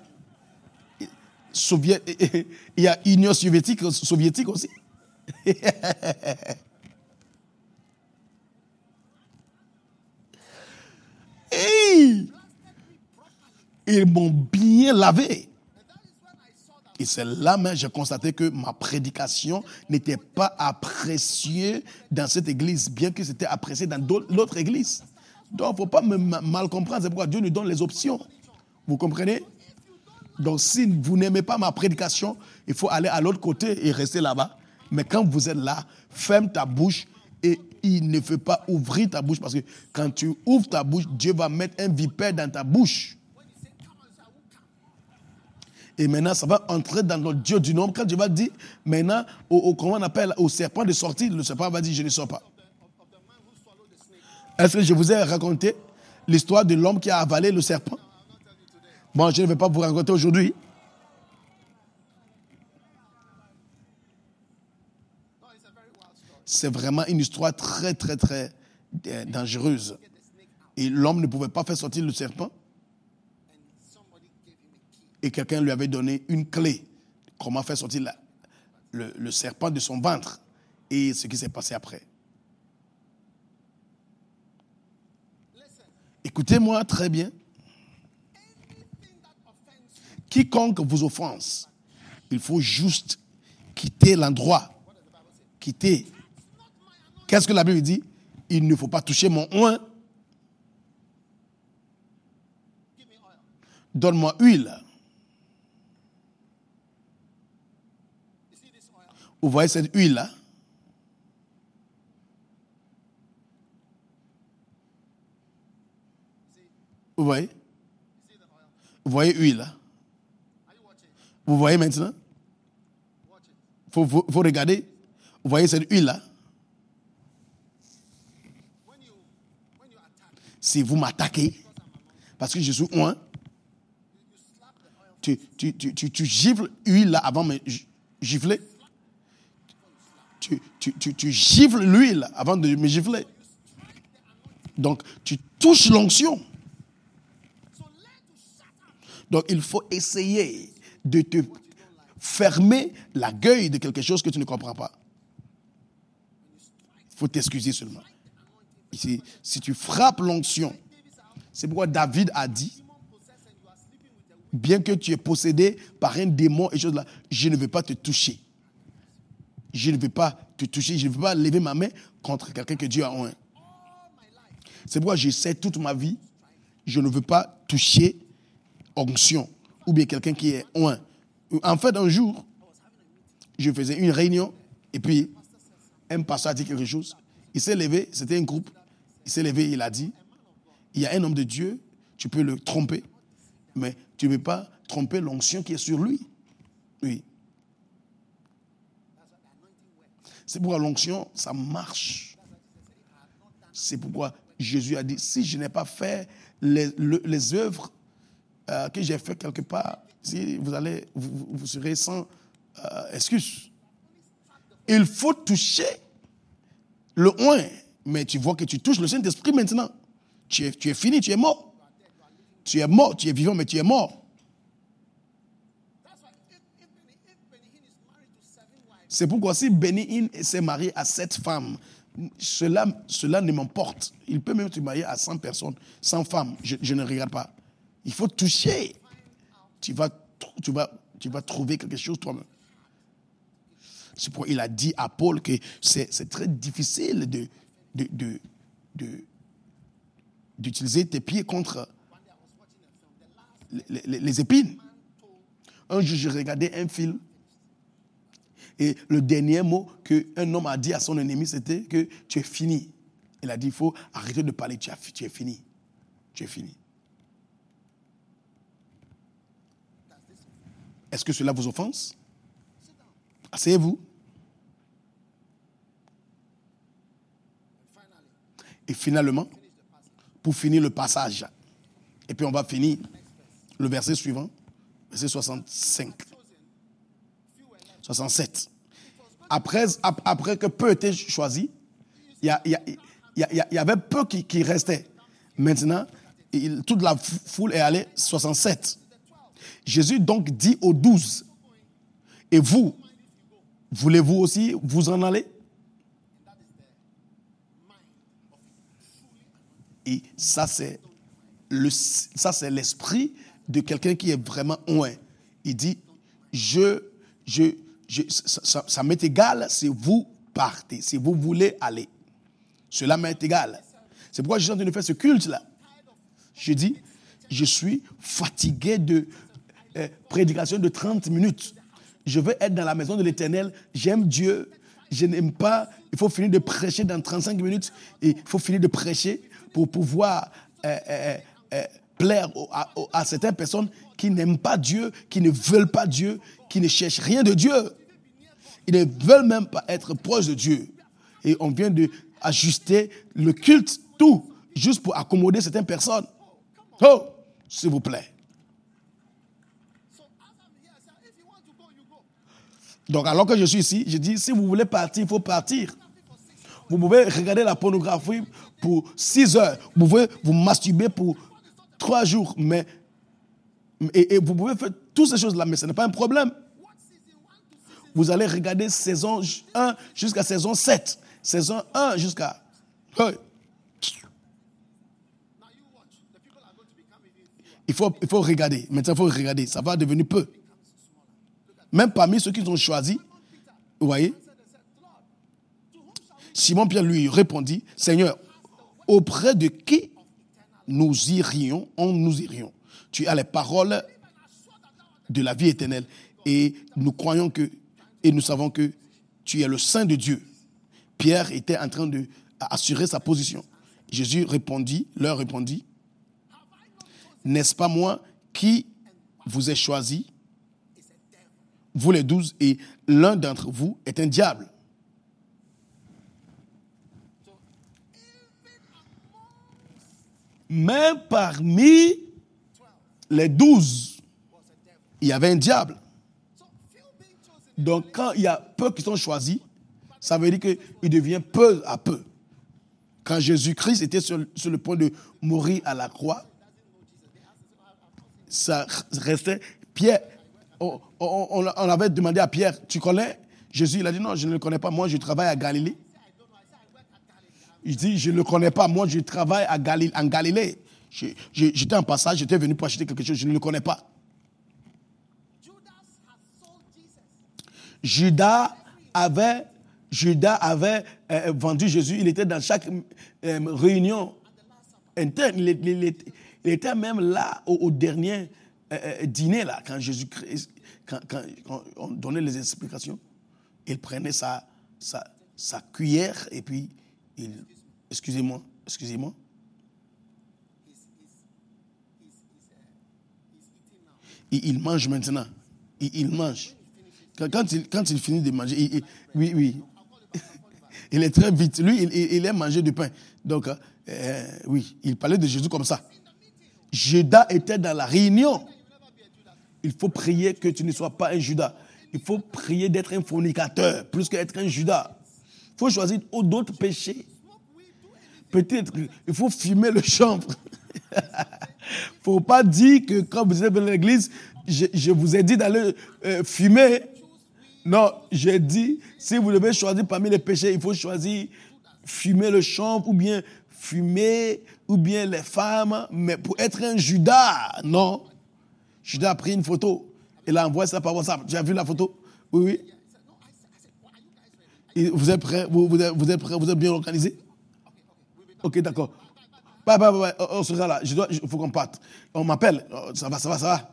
Il y a Union soviétique aussi. Hey! Ils m'ont bien lavé. Et c'est là même que j'ai constaté que ma prédication n'était pas appréciée dans cette église, bien que c'était apprécié dans l'autre église. Donc, il ne faut pas me mal comprendre. C'est pourquoi Dieu nous donne les options. Vous comprenez? Donc, si vous n'aimez pas ma prédication, il faut aller à l'autre côté et rester là-bas. Mais quand vous êtes là, ferme ta bouche et il ne faut pas ouvrir ta bouche. Parce que quand tu ouvres ta bouche, Dieu va mettre un vipère dans ta bouche. Et maintenant, ça va entrer dans le Dieu du nombre. Quand Dieu va dire, maintenant, comment on appelle, au serpent de sortir, le serpent va dire, je ne sors pas. Est-ce que je vous ai raconté l'histoire de l'homme qui a avalé le serpent? Bon, je ne vais pas vous raconter aujourd'hui. C'est vraiment une histoire très, très, très dangereuse. Et l'homme ne pouvait pas faire sortir le serpent. Et quelqu'un lui avait donné une clé. Comment faire sortir le serpent de son ventre. Et ce qui s'est passé après. Écoutez-moi très bien. Quiconque vous offense, il faut juste quitter l'endroit. Quitter. Qu'est-ce que la Bible dit? Il ne faut pas toucher mon oint. Donne-moi huile. Vous voyez cette huile-là? Vous voyez? Vous voyez huile? Vous voyez maintenant? Faut regarder. Vous voyez cette huile-là? Si vous m'attaquez, parce que je suis oint, tu gifles l'huile là avant de me gifler. Tu gifles l'huile avant de me gifler. Donc, tu touches l'onction. Donc, il faut essayer de te fermer la gueule de quelque chose que tu ne comprends pas. Il faut t'excuser seulement. Si tu frappes l'onction, c'est pourquoi David a dit, bien que tu es possédé par un démon et choses là, je ne vais pas te toucher. Je ne vais pas te toucher, je ne vais pas lever ma main contre quelqu'un que Dieu a oint. C'est pourquoi j'essaie toute ma vie, je ne veux pas toucher onction ou bien quelqu'un qui est oint. En fait, un jour, je faisais une réunion et puis un pasteur a dit quelque chose. Il s'est levé, c'était un groupe. Il s'est levé, il a dit, il y a un homme de Dieu, tu peux le tromper, mais tu ne peux pas tromper l'onction qui est sur lui. Oui. C'est pourquoi l'onction, ça marche. C'est pourquoi Jésus a dit, si je n'ai pas fait les œuvres que j'ai fait quelque part, si vous serez sans excuse. Il faut toucher le oint, mais tu vois que tu touches le Saint-Esprit maintenant. Tu es fini, tu es mort. Tu es mort, tu es vivant, mais tu es mort. C'est pourquoi si Benny Hinn s'est marié à 7 femmes, cela ne m'importe. Il peut même te marier à 100 personnes, 100 femmes. Je ne regarde pas. Il faut toucher. Tu vas trouver quelque chose toi-même. C'est pourquoi il a dit à Paul que c'est très difficile d'utiliser tes pieds contre les épines. Un jour, je regardais un film et le dernier mot qu'un homme a dit à son ennemi, c'était que tu es fini. Il a dit, il faut arrêter de parler, tu es fini. Tu es fini. Est-ce que cela vous offense? Asseyez-vous. Et finalement, pour finir le passage, et puis on va finir le verset suivant, verset 65. 67. Après que peu étaient choisis, il y avait peu qui restaient. Maintenant, toute la foule est allée 67. Jésus donc dit aux 12, et vous, voulez-vous aussi vous en aller? Et ça, c'est l'esprit de quelqu'un qui est vraiment loin. Il dit, ça m'est égal si vous partez, si vous voulez aller. Cela m'est égal. C'est pourquoi je suis en train de faire ce culte-là. Je dis, je suis fatigué de prédication de 30 minutes. Je veux être dans la maison de l'Éternel. J'aime Dieu. Je n'aime pas. Il faut finir de prêcher dans 35 minutes. Et il faut finir de prêcher pour pouvoir plaire à certaines personnes qui n'aiment pas Dieu, qui ne veulent pas Dieu, qui ne cherchent rien de Dieu. Ils ne veulent même pas être proches de Dieu. Et on vient d'ajuster le culte, tout, juste pour accommoder certaines personnes. Oh, s'il vous plaît. Donc, alors que je suis ici, je dis, si vous voulez partir, il faut partir. Vous pouvez regarder la pornographie pour 6 heures. Vous pouvez vous masturber pour 3 jours. Et vous pouvez faire toutes ces choses-là, mais ce n'est pas un problème. Vous allez regarder saison 1 jusqu'à saison 7. Saison 1 jusqu'à... Il faut regarder. Maintenant, il faut regarder. Ça va devenir peu. Même parmi ceux qui ont choisi, vous voyez, Simon-Pierre lui répondit, Seigneur, auprès de qui nous irions, Tu as les paroles de la vie éternelle et nous croyons et nous savons que tu es le Saint de Dieu. Pierre était en train d'assurer sa position. Jésus leur répondit, n'est-ce pas moi qui vous ai choisi, vous les 12, et l'un d'entre vous est un diable. Même parmi les 12, il y avait un diable. Donc quand il y a peu qui sont choisis, ça veut dire qu'il devient peu à peu. Quand Jésus-Christ était sur le point de mourir à la croix, ça restait... Pierre, on avait demandé à Pierre, tu connais Jésus? Il a dit non, je ne le connais pas, moi je travaille à Galilée. Il dit, je ne le connais pas, moi je travaille en Galilée. J'étais en passage, j'étais venu pour acheter quelque chose, je ne le connais pas. Judas avait vendu Jésus, il était dans chaque réunion interne, il était même là au dernier dîner, là, quand Jésus-Christ, quand on donnait les explications, il prenait sa cuillère et puis excusez-moi, il mange maintenant, il mange. Quand il finit de manger, oui, il est très vite. Lui, il aime manger du pain. Donc, oui, il parlait de Jésus comme ça. Judas était dans la réunion. Il faut prier que tu ne sois pas un Judas. Il faut prier d'être un fornicateur plus qu'être un Judas. Il faut choisir d'autres péchés. Peut-être il faut fumer le chanvre. Il ne faut pas dire que quand vous êtes dans l'église, je vous ai dit d'aller fumer. Non, j'ai dit, si vous devez choisir parmi les péchés, il faut choisir fumer le chanvre, ou bien fumer, ou bien les femmes, mais pour être un Judas, non. Judas a pris une photo, il a envoyé ça par WhatsApp. Tu as vu la photo? Oui, oui. Et vous êtes prêts? Vous êtes prêts? Vous êtes bien organisés? Ok, d'accord. On sera là. Il faut qu'on parte. On m'appelle. Ça va.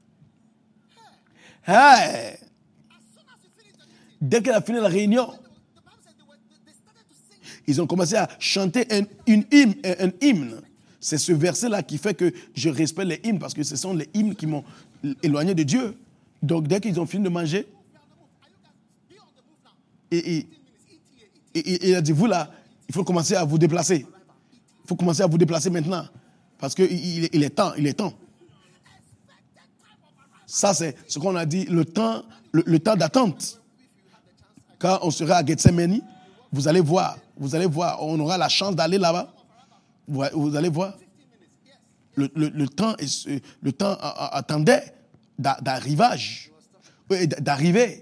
Hey! Dès qu'elle a fini la réunion, ils ont commencé à chanter un hymne. C'est ce verset-là qui fait que je respecte les hymnes, parce que ce sont les hymnes qui m'ont éloigné de Dieu. Donc, dès qu'ils ont fini de manger, et il a dit, vous là, il faut commencer à vous déplacer. Il faut commencer à vous déplacer maintenant. Parce qu'il est temps. Ça, c'est ce qu'on a dit, le temps d'attente. Quand on sera à Gethsemane, vous allez voir, on aura la chance d'aller là-bas. Vous allez voir. Le temps attendait d'arrivage, d'arriver.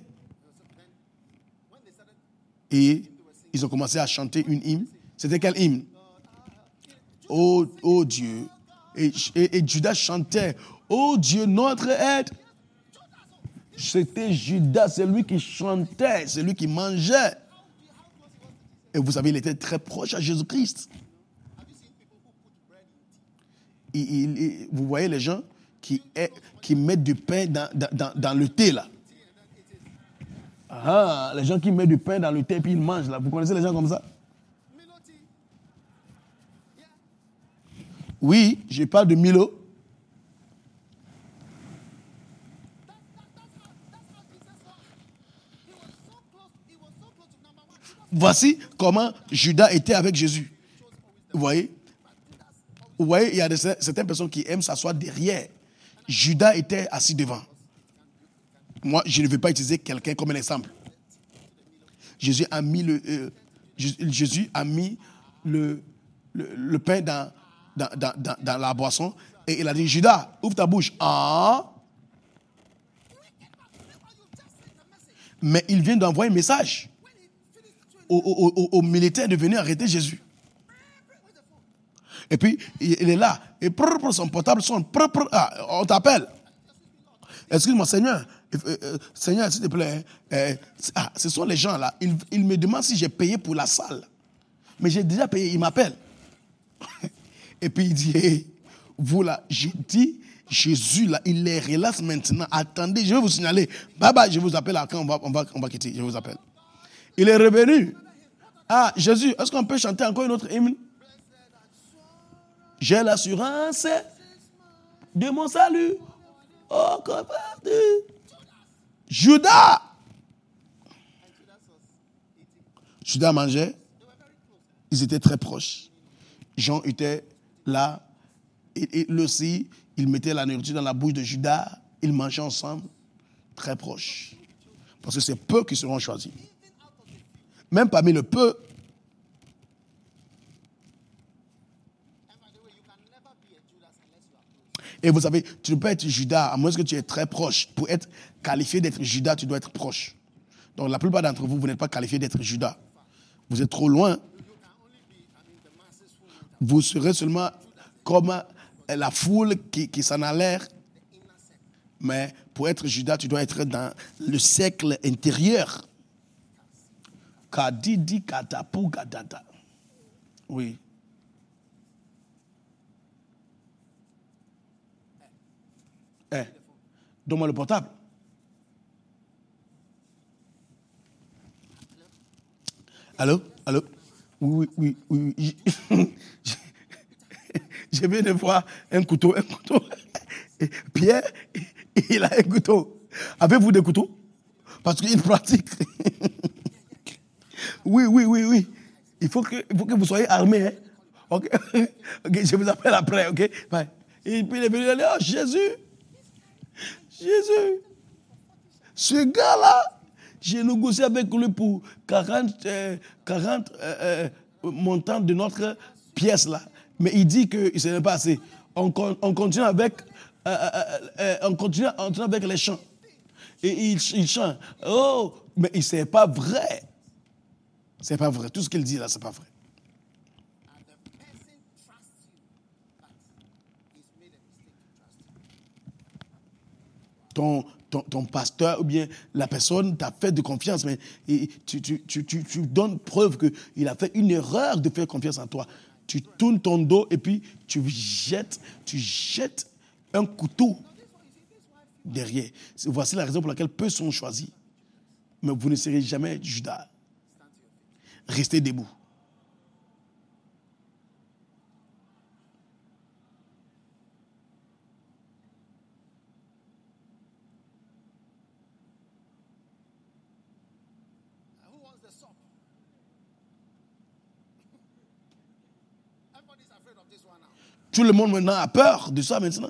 Et ils ont commencé à chanter une hymne. C'était quel hymne? Oh Dieu. Et Judas chantait, oh Dieu, notre aide. C'était Judas, c'est lui qui chantait, c'est lui qui mangeait. Et vous savez, il était très proche à Jésus-Christ. Vous voyez les gens qui mettent du pain dans le thé là. Ah, les gens qui mettent du pain dans le thé et puis ils mangent là. Vous connaissez les gens comme ça? Oui, je parle de Milo. Voici comment Judas était avec Jésus. Vous voyez, il y a certaines personnes qui aiment s'asseoir derrière. Judas était assis devant. Moi, je ne vais pas utiliser quelqu'un comme un exemple. Jésus a mis le pain dans la boisson et il a dit, Judas, ouvre ta bouche. Ah. Mais il vient d'envoyer un message aux militaires de venir arrêter Jésus. Et puis, il est là. Et son portable sonne. On t'appelle. Excuse-moi, Seigneur. Seigneur, s'il te plaît. Ce sont les gens là. Ils me demandent si j'ai payé pour la salle. Mais j'ai déjà payé. Ils m'appellent. Et puis il dit, hey, vous là, j'ai dit, Jésus là, il les relâche maintenant. Attendez, je vais vous signaler. Bye, je vous appelle quand on va quitter. Je vous appelle. Il est revenu. Ah, Jésus, est-ce qu'on peut chanter encore une autre hymne? J'ai l'assurance de mon salut. Oh, Judas mangeait. Ils étaient très proches. Jean était là. Et lui aussi, il mettait la nourriture dans la bouche de Judas. Ils mangeaient ensemble, très proches. Parce que c'est peu qui seront choisis. Même parmi le peu, et vous savez, tu ne peux pas être Judas à moins que tu es très proche. Pour être qualifié d'être Judas, tu dois être proche. Donc la plupart d'entre vous, vous n'êtes pas qualifié d'être Judas. Vous êtes trop loin. Vous serez seulement comme la foule qui s'en a l'air. Mais pour être Judas, tu dois être dans le cercle intérieur. Kadidi katapu gadada. Oui. Donne-moi le portable. Allô? Oui. Je viens de voir un couteau. Et Pierre, il a un couteau. Avez-vous des couteaux? Parce qu'il pratique. Oui. Il faut que vous soyez armés. Hein? Ok, je vous appelle après. Ok. Bye. Et puis il est venu, il a dit, oh Jésus. Ce gars-là, j'ai négocié avec lui pour 40 montants de notre pièce là. Mais il dit que ce n'est pas assez. On continue avec les chants. Et il chante. Oh, mais c'est pas vrai. C'est pas vrai. Tout ce qu'il dit là, c'est pas vrai. ton pasteur ou bien la personne t'a fait de confiance, mais tu donnes preuve qu'il a fait une erreur de faire confiance en toi. Tu tournes ton dos et puis tu jettes un couteau derrière. Voici la raison pour laquelle peu sont choisis. Mais vous ne serez jamais Judas. Restez debout. Tout le monde maintenant a peur de ça maintenant.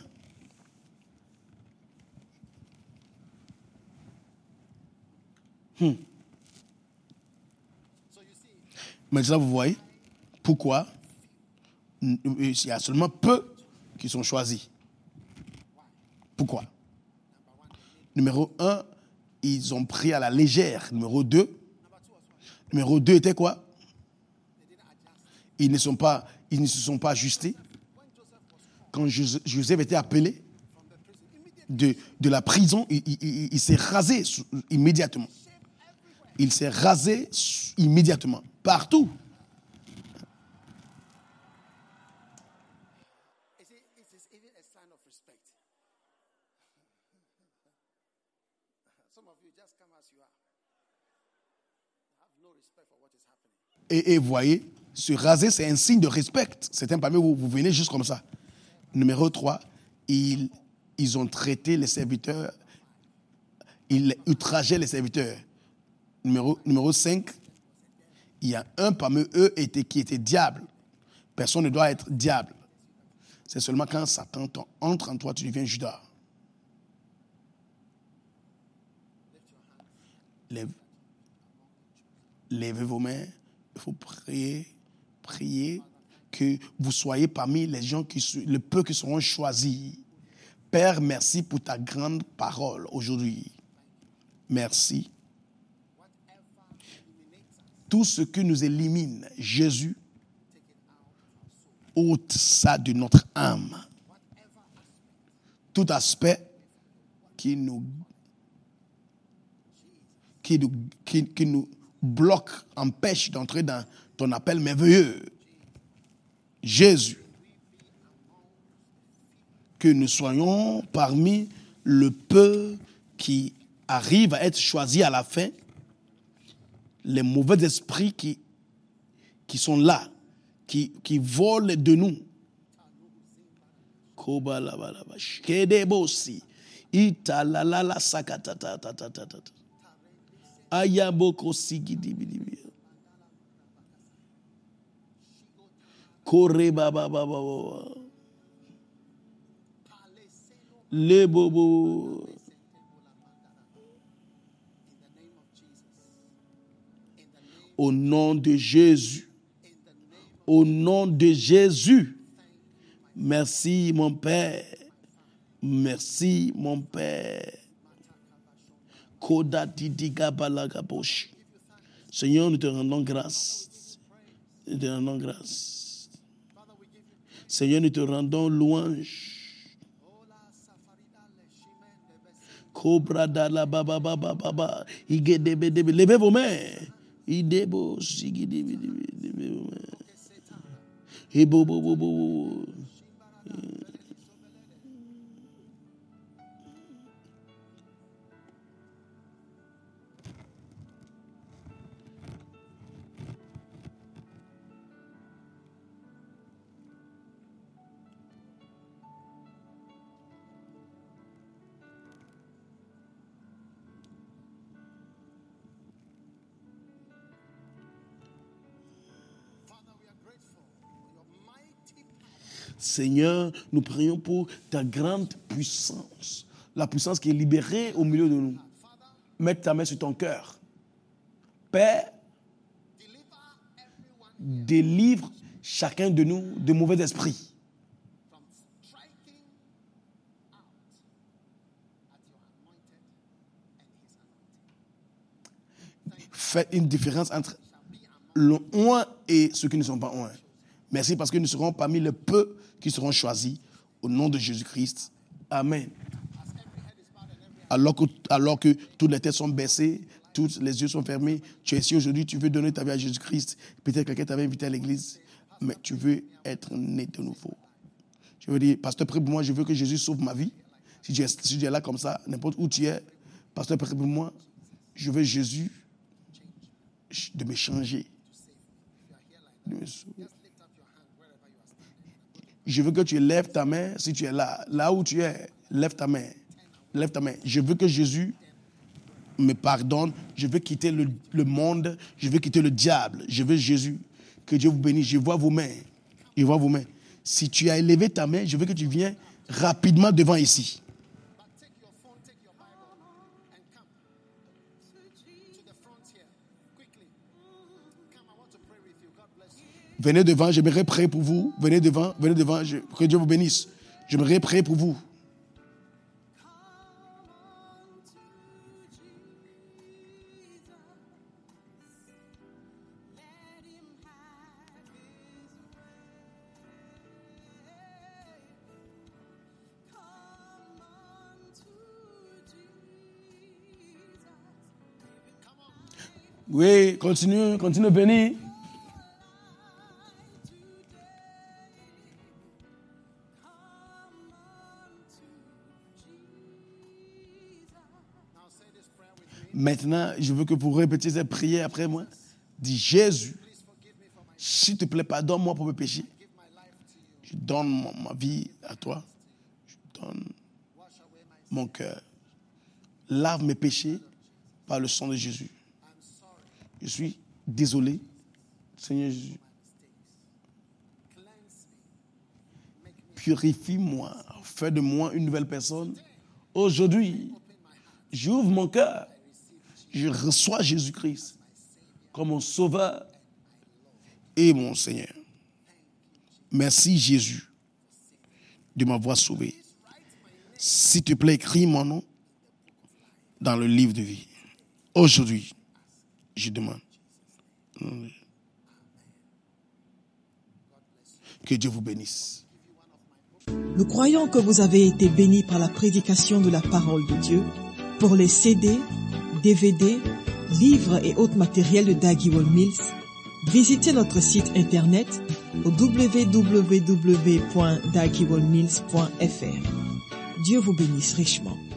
Maintenant, vous voyez pourquoi il y a seulement peu qui sont choisis. Pourquoi? Numéro 1, ils ont pris à la légère. Numéro 2 était quoi? Ils ne se sont pas ajustés. Quand Joseph était appelé de la prison, il s'est rasé immédiatement. Il s'est rasé immédiatement, partout. Et voyez, se raser, c'est un signe de respect. C'est un parmi vous venez juste comme ça. Numéro 3, ils ont traité les serviteurs, ils outrageaient les serviteurs. Numéro 5, il y a un parmi eux qui était diable. Personne ne doit être diable. C'est seulement quand Satan entre en toi, tu deviens Judas. Levez vos mains. Il faut prier que vous soyez parmi les gens le peu qui seront choisis. Père, merci pour ta grande parole aujourd'hui. Merci. Tout ce qui nous élimine, Jésus, ôte ça de notre âme. Tout aspect qui nous bloque, empêche d'entrer dans ton appel merveilleux. Jésus, que nous soyons parmi le peu qui arrive à être choisi à la fin, les mauvais esprits qui sont là, qui volent de nous. Ayaboko sigidi. Kore baba baba. Le bobo. Au nom de Jésus. Au nom de Jésus. Merci mon Père. Merci mon Père. Seigneur, nous te rendons grâce. Nous te rendons grâce. Seigneur, nous te rendons louange. Levez vos mains. Seigneur, nous prions pour ta grande puissance, la puissance qui est libérée au milieu de nous. Mets ta main sur ton cœur. Père, délivre chacun de nous de mauvais esprits. Faites une différence entre le oint et ceux qui ne sont pas oints. Merci parce que nous serons parmi les peu qui seront choisis au nom de Jésus-Christ. Amen. alors que toutes les têtes sont baissées, tous les yeux sont fermés, tu es ici aujourd'hui, tu veux donner ta vie à Jésus-Christ. Peut-être quelqu'un t'avait invité à l'église, mais tu veux être né de nouveau. Je veux dire, pasteur, prie pour moi, je veux que Jésus sauve ma vie. Si tu es là comme ça, n'importe où tu es, pasteur, prie pour moi, je veux Jésus de me changer. Je veux que tu lèves ta main si tu es là où tu es, lève ta main. Lève ta main. Je veux que Jésus me pardonne. Je veux quitter le monde. Je veux quitter le diable. Je veux Jésus. Que Dieu vous bénisse. Je vois vos mains. Je vois vos mains. Si tu as élevé ta main, je veux que tu viennes rapidement devant ici. Venez devant, j'aimerais prier pour vous. Venez devant, que Dieu vous bénisse. J'aimerais prier pour vous. Oui, continue, venez. Maintenant, je veux que vous répétiez cette prière après moi. Dis, Jésus, s'il te plaît, pardonne-moi pour mes péchés. Je donne ma vie à toi. Je donne mon cœur. Lave mes péchés par le sang de Jésus. Je suis désolé, Seigneur Jésus. Purifie-moi, fais de moi une nouvelle personne. Aujourd'hui, j'ouvre mon cœur. Je reçois Jésus-Christ comme mon sauveur et mon Seigneur. Merci Jésus de m'avoir sauvé. S'il te plaît, écris mon nom dans le livre de vie. Aujourd'hui, je demande que Dieu vous bénisse. Nous croyons que vous avez été bénis par la prédication de la parole de Dieu. Pour les CD, DVD, livres et autres matériels de Dag Heward-Mills, visitez notre site internet au www.daghewardmills.fr. Dieu vous bénisse richement.